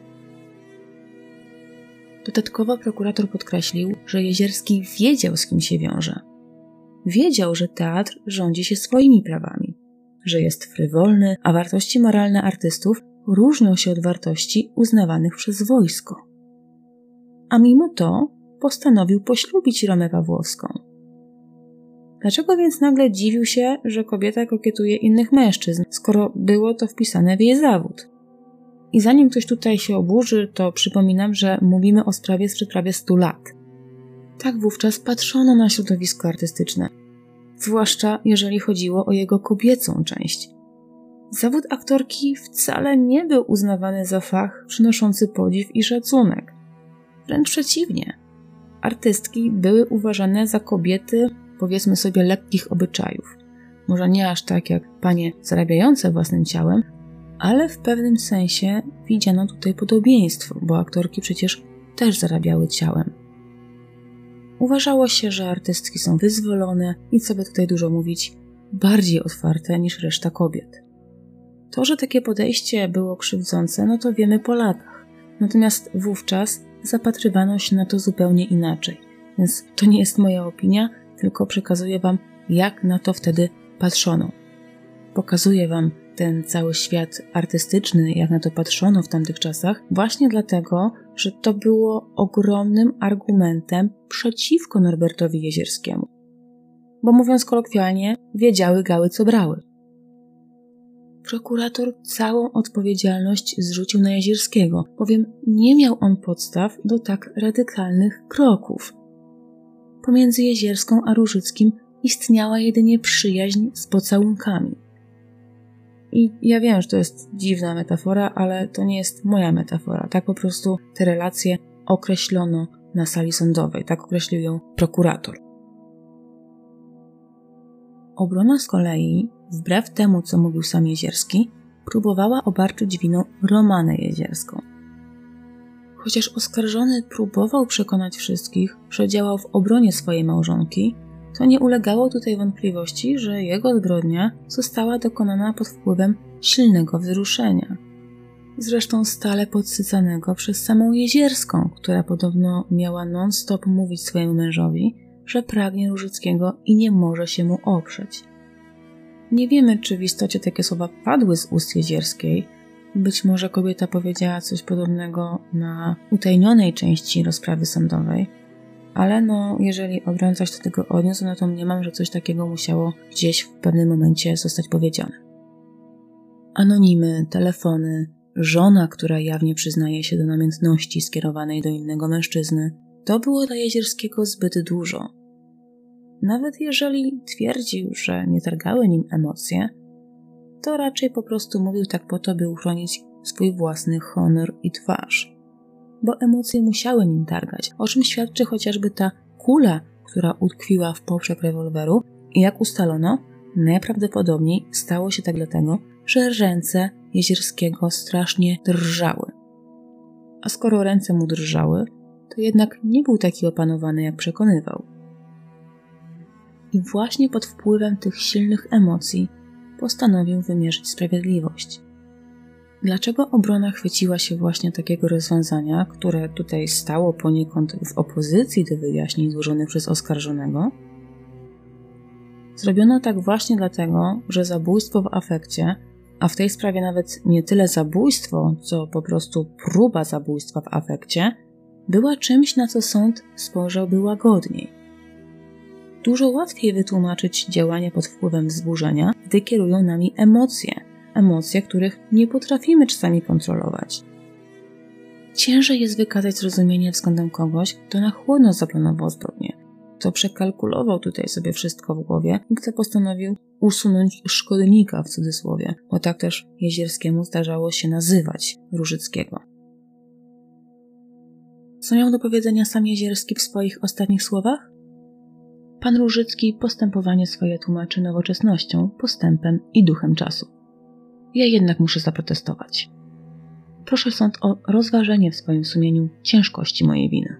S1: Dodatkowo prokurator podkreślił, że Jezierski wiedział, z kim się wiąże. Wiedział, że teatr rządzi się swoimi prawami, że jest frywolny, a wartości moralne artystów różnią się od wartości uznawanych przez wojsko. A mimo to postanowił poślubić Romę Pawłowską. Dlaczego więc nagle dziwił się, że kobieta kokietuje innych mężczyzn, skoro było to wpisane w jej zawód? I zanim ktoś tutaj się oburzy, to przypominam, że mówimy o sprawie sprzed prawie 100 lat. Tak wówczas patrzono na środowisko artystyczne, zwłaszcza jeżeli chodziło o jego kobiecą część. Zawód aktorki wcale nie był uznawany za fach przynoszący podziw i szacunek. Wręcz przeciwnie. Artystki były uważane za kobiety, powiedzmy sobie, lekkich obyczajów. Może nie aż tak jak panie zarabiające własnym ciałem, ale w pewnym sensie widziano tutaj podobieństwo, bo aktorki przecież też zarabiały ciałem. Uważało się, że artystki są wyzwolone i, co by tutaj dużo mówić, bardziej otwarte niż reszta kobiet. To, że takie podejście było krzywdzące, no to wiemy po latach. Natomiast wówczas zapatrywano się na to zupełnie inaczej. Więc to nie jest moja opinia, tylko przekazuję Wam, jak na to wtedy patrzono. Pokazuję Wam ten cały świat artystyczny, jak na to patrzono w tamtych czasach, właśnie dlatego, że to było ogromnym argumentem przeciwko Norbertowi Jezierskiemu. Bo mówiąc kolokwialnie, wiedziały gały, co brały. Prokurator całą odpowiedzialność zrzucił na Jezierskiego, bowiem nie miał on podstaw do tak radykalnych kroków. Pomiędzy Jezierską a Różyckim istniała jedynie przyjaźń z pocałunkami. I ja wiem, że to jest dziwna metafora, ale to nie jest moja metafora. Tak po prostu te relacje określono na sali sądowej. Tak określił ją prokurator. Obrona z kolei, wbrew temu, co mówił sam Jezierski, próbowała obarczyć winą Romanę Jezierską. Chociaż oskarżony próbował przekonać wszystkich, że działał w obronie swojej małżonki, to nie ulegało tutaj wątpliwości, że jego zbrodnia została dokonana pod wpływem silnego wzruszenia. Zresztą stale podsycanego przez samą Jezierską, która podobno miała non-stop mówić swojemu mężowi, że pragnie Różyckiego i nie może się mu oprzeć. Nie wiemy, czy w istocie takie słowa padły z ust Jezierskiej. Być może kobieta powiedziała coś podobnego na utajnionej części rozprawy sądowej, ale jeżeli obrońca się do tego odniósł, to mniemam, że coś takiego musiało gdzieś w pewnym momencie zostać powiedziane. Anonimy, telefony, żona, która jawnie przyznaje się do namiętności skierowanej do innego mężczyzny, to było dla Jezierskiego zbyt dużo. Nawet jeżeli twierdził, że nie targały nim emocje, to raczej po prostu mówił tak po to, by uchronić swój własny honor i twarz. Bo emocje musiały nim targać, o czym świadczy chociażby ta kula, która utkwiła w poprzek rewolweru i jak ustalono, najprawdopodobniej stało się tak dlatego, że ręce Jezierskiego strasznie drżały. A skoro ręce mu drżały, to jednak nie był taki opanowany, jak przekonywał. I właśnie pod wpływem tych silnych emocji postanowił wymierzyć sprawiedliwość. Dlaczego obrona chwyciła się właśnie takiego rozwiązania, które tutaj stało poniekąd w opozycji do wyjaśnień złożonych przez oskarżonego? Zrobiono tak właśnie dlatego, że zabójstwo w afekcie, a w tej sprawie nawet nie tyle zabójstwo, co po prostu próba zabójstwa w afekcie, była czymś, na co sąd spojrzałby łagodniej. Dużo łatwiej wytłumaczyć działanie pod wpływem wzburzenia, gdy kierują nami emocje, których nie potrafimy czasami kontrolować. Ciężej jest wykazać zrozumienie względem kogoś, kto na chłodno zaplanował zbrodnię, kto przekalkulował tutaj sobie wszystko w głowie i kto postanowił usunąć szkodnika w cudzysłowie, bo tak też Jezierskiemu zdarzało się nazywać Różyckiego. Co miał do powiedzenia sam Jezierski w swoich ostatnich słowach? Pan Różycki postępowanie swoje tłumaczy nowoczesnością, postępem i duchem czasu. Ja jednak muszę zaprotestować. Proszę sąd o rozważenie w swoim sumieniu ciężkości mojej winy.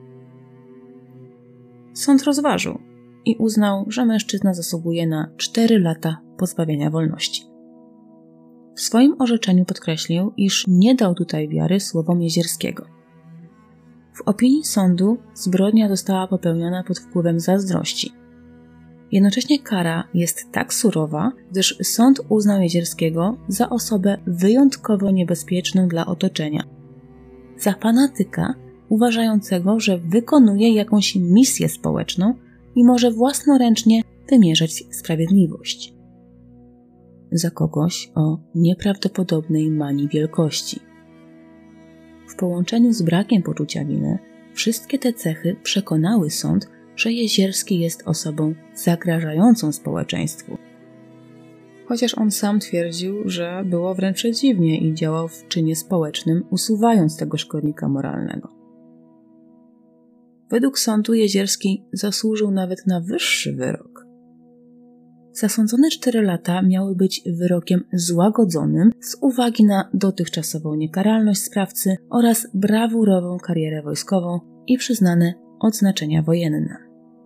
S1: Sąd rozważył i uznał, że mężczyzna zasługuje na 4 lata pozbawienia wolności. W swoim orzeczeniu podkreślił, iż nie dał tutaj wiary słowom Jezierskiego. W opinii sądu zbrodnia została popełniona pod wpływem zazdrości. Jednocześnie kara jest tak surowa, gdyż sąd uznał Jezierskiego za osobę wyjątkowo niebezpieczną dla otoczenia. Za fanatyka uważającego, że wykonuje jakąś misję społeczną i może własnoręcznie wymierzać sprawiedliwość. Za kogoś o nieprawdopodobnej manii wielkości. W połączeniu z brakiem poczucia winy, wszystkie te cechy przekonały sąd, że Jezierski jest osobą zagrażającą społeczeństwu. Chociaż on sam twierdził, że było wręcz przeciwnie i działał w czynie społecznym, usuwając tego szkodnika moralnego. Według sądu Jezierski zasłużył nawet na wyższy wyrok. Zasądzone 4 lata miały być wyrokiem złagodzonym z uwagi na dotychczasową niekaralność sprawcy oraz brawurową karierę wojskową i przyznane odznaczenia wojenne.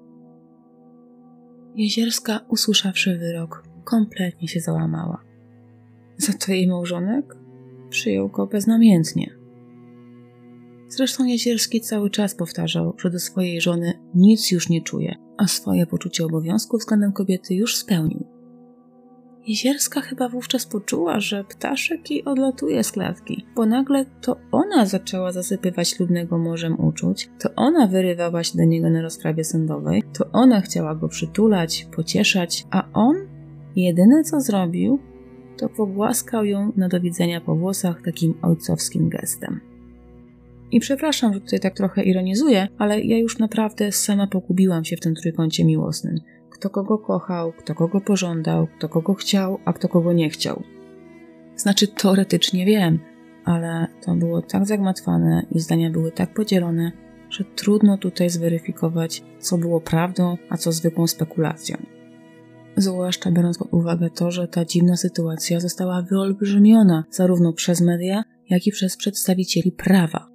S1: Jezierska, usłyszawszy wyrok, kompletnie się załamała. Za to jej małżonek przyjął go beznamiętnie. Zresztą Jezierski cały czas powtarzał, że do swojej żony nic już nie czuje, a swoje poczucie obowiązku względem kobiety już spełnił. Jezierska chyba wówczas poczuła, że ptaszek jej odlatuje z klatki, bo nagle to ona zaczęła zasypywać ślubnego morzem uczuć, to ona wyrywała się do niego na rozprawie sądowej, to ona chciała go przytulać, pocieszać, a on jedyne co zrobił, to pogłaskał ją na do widzenia po włosach takim ojcowskim gestem. I przepraszam, że tutaj tak trochę ironizuję, ale ja już naprawdę sama pogubiłam się w tym trójkącie miłosnym. Kto kogo kochał, kto kogo pożądał, kto kogo chciał, a kto kogo nie chciał. Znaczy teoretycznie wiem, ale to było tak zagmatwane i zdania były tak podzielone, że trudno tutaj zweryfikować, co było prawdą, a co zwykłą spekulacją. Zwłaszcza biorąc pod uwagę to, że ta dziwna sytuacja została wyolbrzymiona zarówno przez media, jak i przez przedstawicieli prawa.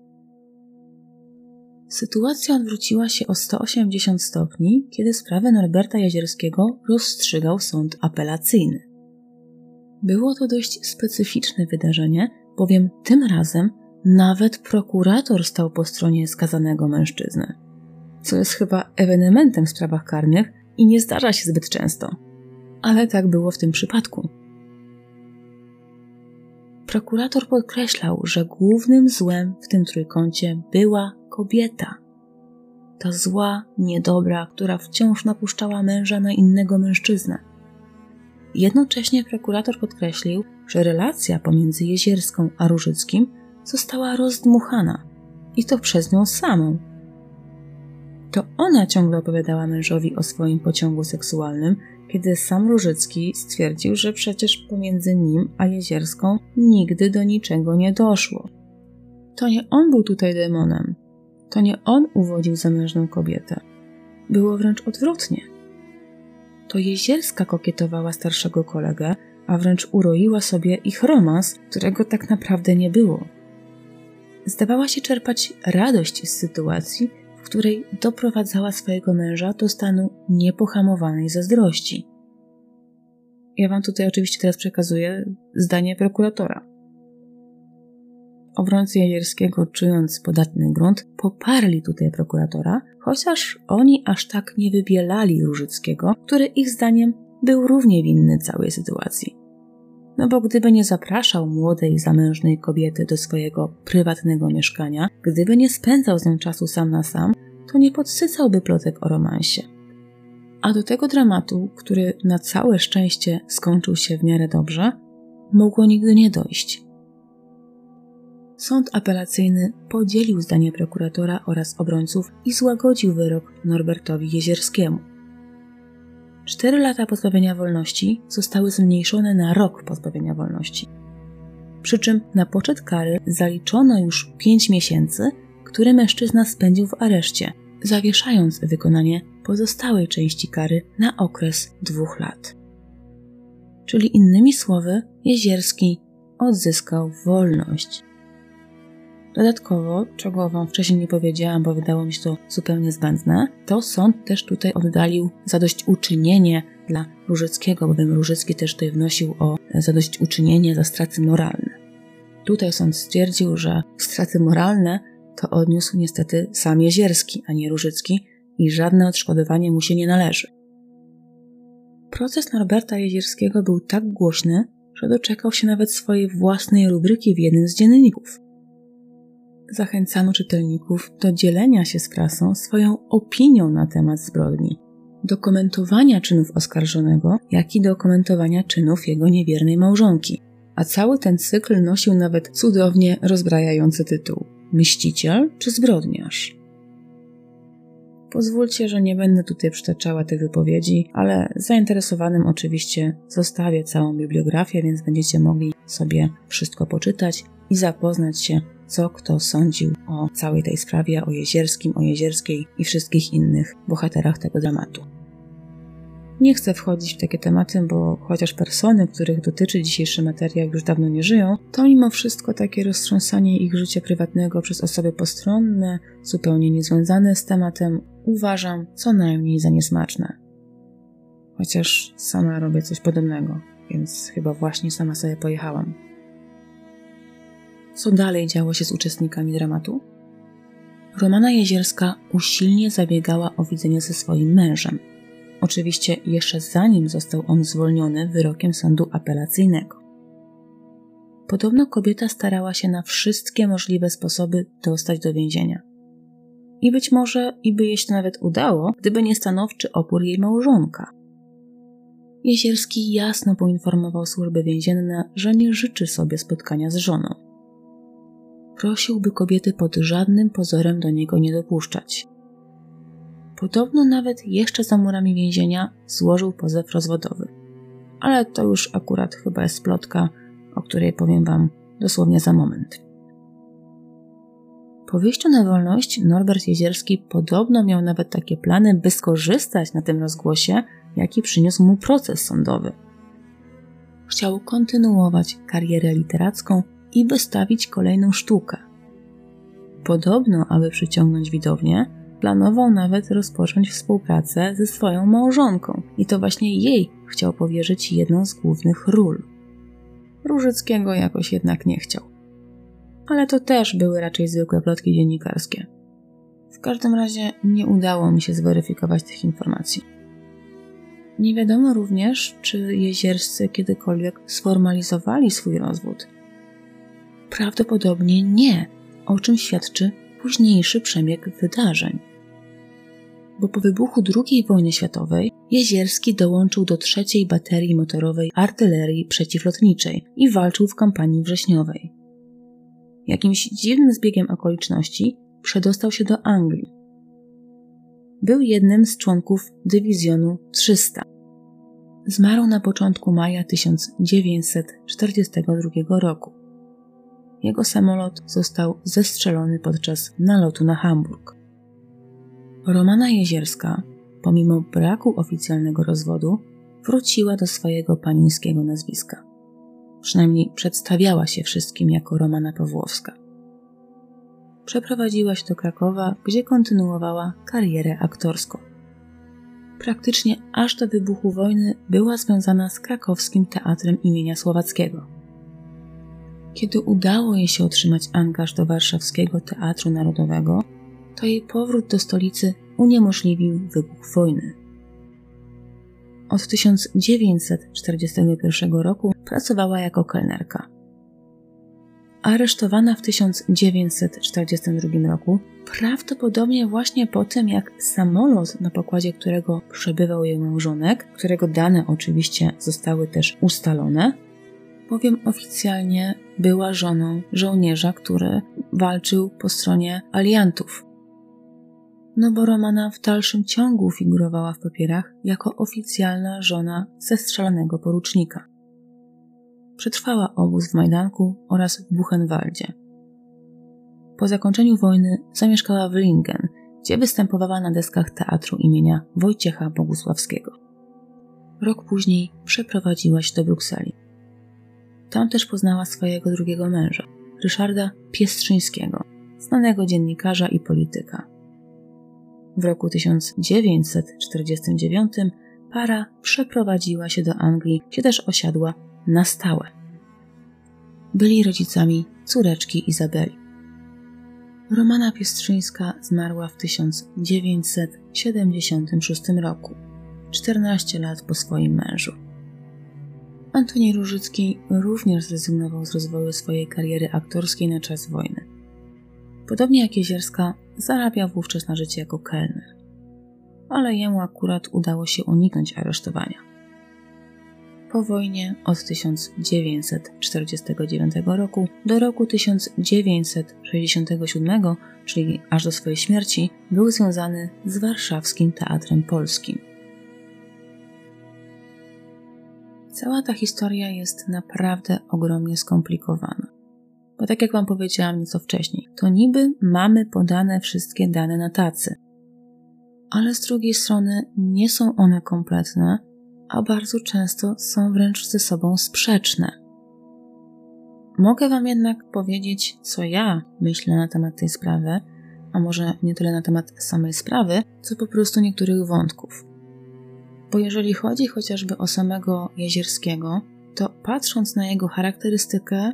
S1: Sytuacja odwróciła się o 180 stopni, kiedy sprawę Norberta Jezierskiego rozstrzygał sąd apelacyjny. Było to dość specyficzne wydarzenie, bowiem tym razem nawet prokurator stał po stronie skazanego mężczyzny, co jest chyba ewenementem w sprawach karnych i nie zdarza się zbyt często. Ale tak było w tym przypadku. Prokurator podkreślał, że głównym złem w tym trójkącie była kobieta. Ta zła, niedobra, która wciąż napuszczała męża na innego mężczyznę. Jednocześnie prokurator podkreślił, że relacja pomiędzy Jezierską a Różyckim została rozdmuchana i to przez nią samą. To ona ciągle opowiadała mężowi o swoim pociągu seksualnym, kiedy sam Różycki stwierdził, że przecież pomiędzy nim a Jezierską nigdy do niczego nie doszło. To nie on był tutaj demonem. To nie on uwodził zamężną kobietę. Było wręcz odwrotnie. To Jezierska kokietowała starszego kolegę, a wręcz uroiła sobie ich romans, którego tak naprawdę nie było. Zdawała się czerpać radość z sytuacji, w której doprowadzała swojego męża do stanu niepohamowanej zazdrości. Ja wam tutaj oczywiście teraz przekazuję zdanie prokuratora. Obrońcy Jezierskiego, czując podatny grunt, poparli tutaj prokuratora, chociaż oni aż tak nie wybielali Różyckiego, który ich zdaniem był równie winny całej sytuacji. No bo gdyby nie zapraszał młodej, zamężnej kobiety do swojego prywatnego mieszkania, gdyby nie spędzał z nią czasu sam na sam, to nie podsycałby plotek o romansie. A do tego dramatu, który na całe szczęście skończył się w miarę dobrze, mogło nigdy nie dojść. Sąd apelacyjny podzielił zdanie prokuratora oraz obrońców i złagodził wyrok Norbertowi Jezierskiemu. 4 lata pozbawienia wolności zostały zmniejszone na rok pozbawienia wolności. Przy czym na poczet kary zaliczono już 5 miesięcy, które mężczyzna spędził w areszcie, zawieszając wykonanie pozostałej części kary na okres 2 lat. Czyli innymi słowy, Jezierski odzyskał wolność. Dodatkowo, czego wam wcześniej nie powiedziałam, bo wydało mi się to zupełnie zbędne, to sąd też tutaj oddalił zadośćuczynienie dla Różyckiego, bowiem Różycki też tutaj wnosił o zadośćuczynienie za straty moralne. Tutaj sąd stwierdził, że straty moralne to odniósł niestety sam Jezierski, a nie Różycki i żadne odszkodowanie mu się nie należy. Proces Norberta Jezierskiego był tak głośny, że doczekał się nawet swojej własnej rubryki w jednym z dzienników. Zachęcano czytelników do dzielenia się z prasą swoją opinią na temat zbrodni, do komentowania czynów oskarżonego, jak i do komentowania czynów jego niewiernej małżonki. A cały ten cykl nosił nawet cudownie rozbrajający tytuł: Mściciel czy zbrodniarz? Pozwólcie, że nie będę tutaj przytaczała tych wypowiedzi, ale zainteresowanym oczywiście zostawię całą bibliografię, więc będziecie mogli sobie wszystko poczytać i zapoznać się, co kto sądził o całej tej sprawie, o Jezierskim, o Jezierskiej i wszystkich innych bohaterach tego dramatu. Nie chcę wchodzić w takie tematy, bo chociaż persony, których dotyczy dzisiejszy materiał, już dawno nie żyją, to mimo wszystko takie roztrząsanie ich życia prywatnego przez osoby postronne, zupełnie niezwiązane z tematem, uważam co najmniej za niesmaczne. Chociaż sama robię coś podobnego, więc chyba właśnie sama sobie pojechałam. Co dalej działo się z uczestnikami dramatu? Romana Jezierska usilnie zabiegała o widzenie ze swoim mężem. Oczywiście jeszcze zanim został on zwolniony wyrokiem sądu apelacyjnego. Podobno kobieta starała się na wszystkie możliwe sposoby dostać do więzienia. I być może by jej się nawet udało, gdyby nie stanowczy opór jej małżonka. Jezierski jasno poinformował służby więzienne, że nie życzy sobie spotkania z żoną. Prosił, by kobiety pod żadnym pozorem do niego nie dopuszczać. Podobno nawet jeszcze za murami więzienia złożył pozew rozwodowy. Ale to już akurat chyba jest plotka, o której powiem wam dosłownie za moment. Po wyjściu na wolność Norbert Jezierski podobno miał nawet takie plany, by skorzystać na tym rozgłosie, jaki przyniósł mu proces sądowy. Chciał kontynuować karierę literacką i wystawić kolejną sztukę. Podobno, aby przyciągnąć widownię, planował nawet rozpocząć współpracę ze swoją małżonką i to właśnie jej chciał powierzyć jedną z głównych ról. Różyckiego jakoś jednak nie chciał. Ale to też były raczej zwykłe plotki dziennikarskie. W każdym razie nie udało mi się zweryfikować tych informacji. Nie wiadomo również, czy Jezierscy kiedykolwiek sformalizowali swój rozwód. Prawdopodobnie nie, o czym świadczy późniejszy przebieg wydarzeń. Bo po wybuchu II wojny światowej Jezierski dołączył do 3. Baterii Motorowej Artylerii Przeciwlotniczej i walczył w kampanii wrześniowej. Jakimś dziwnym zbiegiem okoliczności przedostał się do Anglii. Był jednym z członków dywizjonu 300. Zmarł na początku maja 1942 roku. Jego samolot został zestrzelony podczas nalotu na Hamburg. Romana Jezierska, pomimo braku oficjalnego rozwodu, wróciła do swojego panińskiego nazwiska. Przynajmniej przedstawiała się wszystkim jako Romana Pawłowska. Przeprowadziła się do Krakowa, gdzie kontynuowała karierę aktorską. Praktycznie aż do wybuchu wojny była związana z krakowskim Teatrem imienia Słowackiego. Kiedy udało jej się otrzymać angaż do Warszawskiego Teatru Narodowego, to jej powrót do stolicy uniemożliwił wybuch wojny. Od 1941 roku pracowała jako kelnerka. Aresztowana w 1942 roku, prawdopodobnie właśnie po tym, jak samolot, na pokładzie którego przebywał jej małżonek, którego dane oczywiście zostały też ustalone, bowiem oficjalnie była żoną żołnierza, który walczył po stronie aliantów. No bo Romana w dalszym ciągu figurowała w papierach jako oficjalna żona zestrzelanego porucznika. Przetrwała obóz w Majdanku oraz w Buchenwaldzie. Po zakończeniu wojny zamieszkała w Lingen, gdzie występowała na deskach teatru imienia Wojciecha Bogusławskiego. Rok później przeprowadziła się do Brukseli. Tam też poznała swojego drugiego męża, Ryszarda Piestrzyńskiego, znanego dziennikarza i polityka. W roku 1949 para przeprowadziła się do Anglii, gdzie też osiadła na stałe. Byli rodzicami córeczki Izabeli. Romana Piestrzyńska zmarła w 1976 roku, 14 lat po swoim mężu. Antoni Różycki również zrezygnował z rozwoju swojej kariery aktorskiej na czas wojny. Podobnie jak Jezierska, zarabiał wówczas na życie jako kelner. Ale jemu akurat udało się uniknąć aresztowania. Po wojnie od 1949 roku do roku 1967, czyli aż do swojej śmierci, był związany z Warszawskim Teatrem Polskim. Cała ta historia jest naprawdę ogromnie skomplikowana. Bo tak jak wam powiedziałam nieco wcześniej, to niby mamy podane wszystkie dane na tacy. Ale z drugiej strony nie są one kompletne, a bardzo często są wręcz ze sobą sprzeczne. Mogę wam jednak powiedzieć, co ja myślę na temat tej sprawy, a może nie tyle na temat samej sprawy, co po prostu niektórych wątków. Bo jeżeli chodzi chociażby o samego Jezierskiego, to patrząc na jego charakterystykę,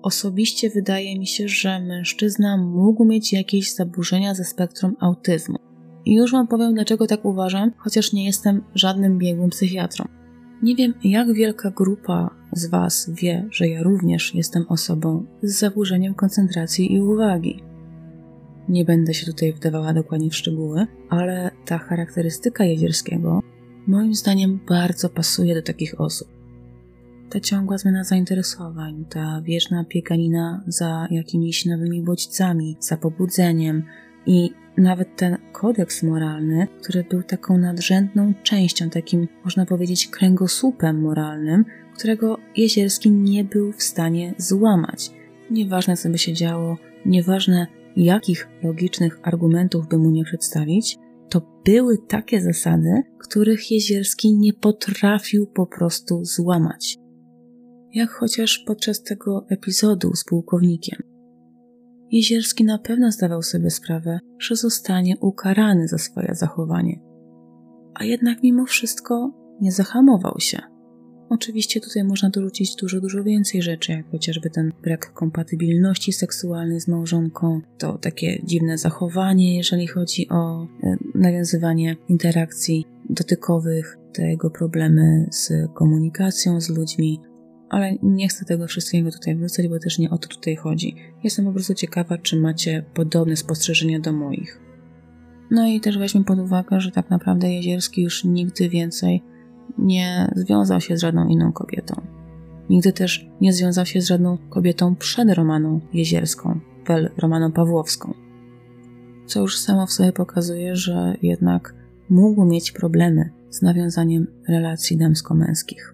S3: osobiście wydaje mi się, że mężczyzna mógł mieć jakieś zaburzenia ze spektrum autyzmu. I już wam powiem, dlaczego tak uważam, chociaż nie jestem żadnym biegłym psychiatrą. Nie wiem, jak wielka grupa z was wie, że ja również jestem osobą z zaburzeniem koncentracji i uwagi. Nie będę się tutaj wdawała dokładnie w szczegóły, ale ta charakterystyka Jezierskiego moim zdaniem bardzo pasuje do takich osób. Ta ciągła zmiana zainteresowań, ta wieczna bieganina za jakimiś nowymi bodźcami, za pobudzeniem i nawet ten kodeks moralny, który był taką nadrzędną częścią, takim, można powiedzieć, kręgosłupem moralnym, którego Jezierski nie był w stanie złamać. Nieważne, co by się działo, nieważne, jakich logicznych argumentów by mu nie przedstawić, to były takie zasady, których Jezierski nie potrafił po prostu złamać. Jak chociaż podczas tego epizodu z pułkownikiem. Jezierski na pewno zdawał sobie sprawę, że zostanie ukarany za swoje zachowanie. A jednak mimo wszystko nie zahamował się. Oczywiście tutaj można dorzucić dużo więcej rzeczy, jak chociażby ten brak kompatybilności seksualnej z małżonką, to takie dziwne zachowanie, jeżeli chodzi o nawiązywanie interakcji dotykowych, te jego problemy z komunikacją z ludźmi, ale nie chcę tego wszystkiego tutaj wrzucać, bo też nie o to tutaj chodzi. Jestem po prostu ciekawa, czy macie podobne spostrzeżenia do moich. No i też weźmy pod uwagę, że tak naprawdę Jezierski już nigdy więcej nie związał się z żadną inną kobietą. Nigdy też nie związał się z żadną kobietą przed Romaną Jezierską, Romaną Pawłowską. Co już samo w sobie pokazuje, że jednak mógł mieć problemy z nawiązaniem relacji damsko-męskich.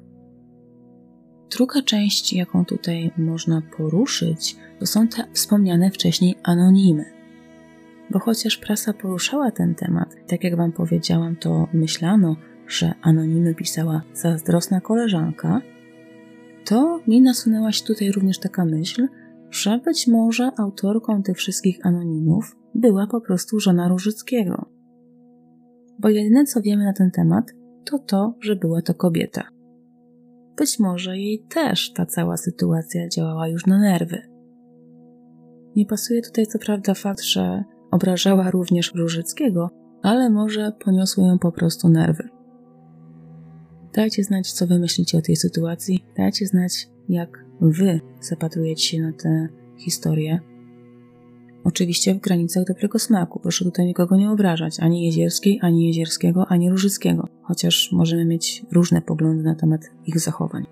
S3: Druga część, jaką tutaj można poruszyć, to są te wspomniane wcześniej anonimy. Bo chociaż prasa poruszała ten temat, tak jak wam powiedziałam, to myślano, że anonimy pisała zazdrosna koleżanka, to mi nasunęła się tutaj również taka myśl, że być może autorką tych wszystkich anonimów była po prostu żona Różyckiego. Bo jedyne co wiemy na ten temat, to to, że była to kobieta. Być może jej też ta cała sytuacja działała już na nerwy. Nie pasuje tutaj co prawda fakt, że obrażała również Różyckiego, ale może poniosły ją po prostu nerwy. Dajcie znać, co wy myślicie o tej sytuacji. Dajcie znać, jak wy zapatrujecie się na tę historię. Oczywiście w granicach dobrego smaku. Proszę tutaj nikogo nie obrażać. Ani Jezierskiej, ani Jezierskiego, ani Różyckiego. Chociaż możemy mieć różne poglądy na temat ich zachowań.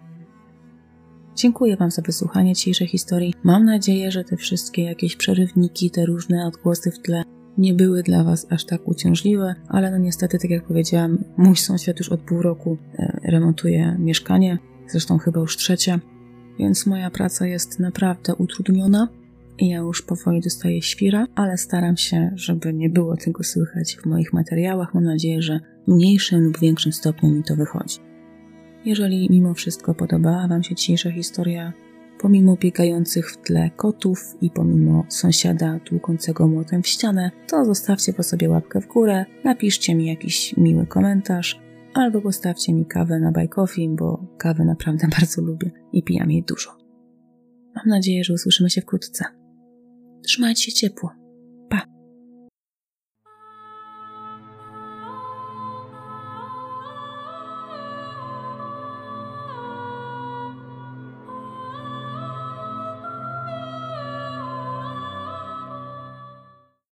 S3: Dziękuję wam za wysłuchanie dzisiejszej historii. Mam nadzieję, że te wszystkie jakieś przerywniki, te różne odgłosy w tle nie były dla was aż tak uciążliwe, ale no niestety, tak jak powiedziałam, mój sąsiad już od pół roku remontuje mieszkanie, zresztą chyba już trzecie, więc moja praca jest naprawdę utrudniona i ja już powoli dostaję świra, ale staram się, żeby nie było tego słychać w moich materiałach. Mam nadzieję, że w mniejszym lub większym stopniu mi to wychodzi. Jeżeli mimo wszystko podobała wam się dzisiejsza historia, pomimo biegających w tle kotów i pomimo sąsiada tłukącego młotem w ścianę, to zostawcie po sobie łapkę w górę, napiszcie mi jakiś miły komentarz, albo postawcie mi kawę na Buy Coffee, bo kawę naprawdę bardzo lubię i pijam jej dużo. Mam nadzieję, że usłyszymy się wkrótce. Trzymajcie się ciepło.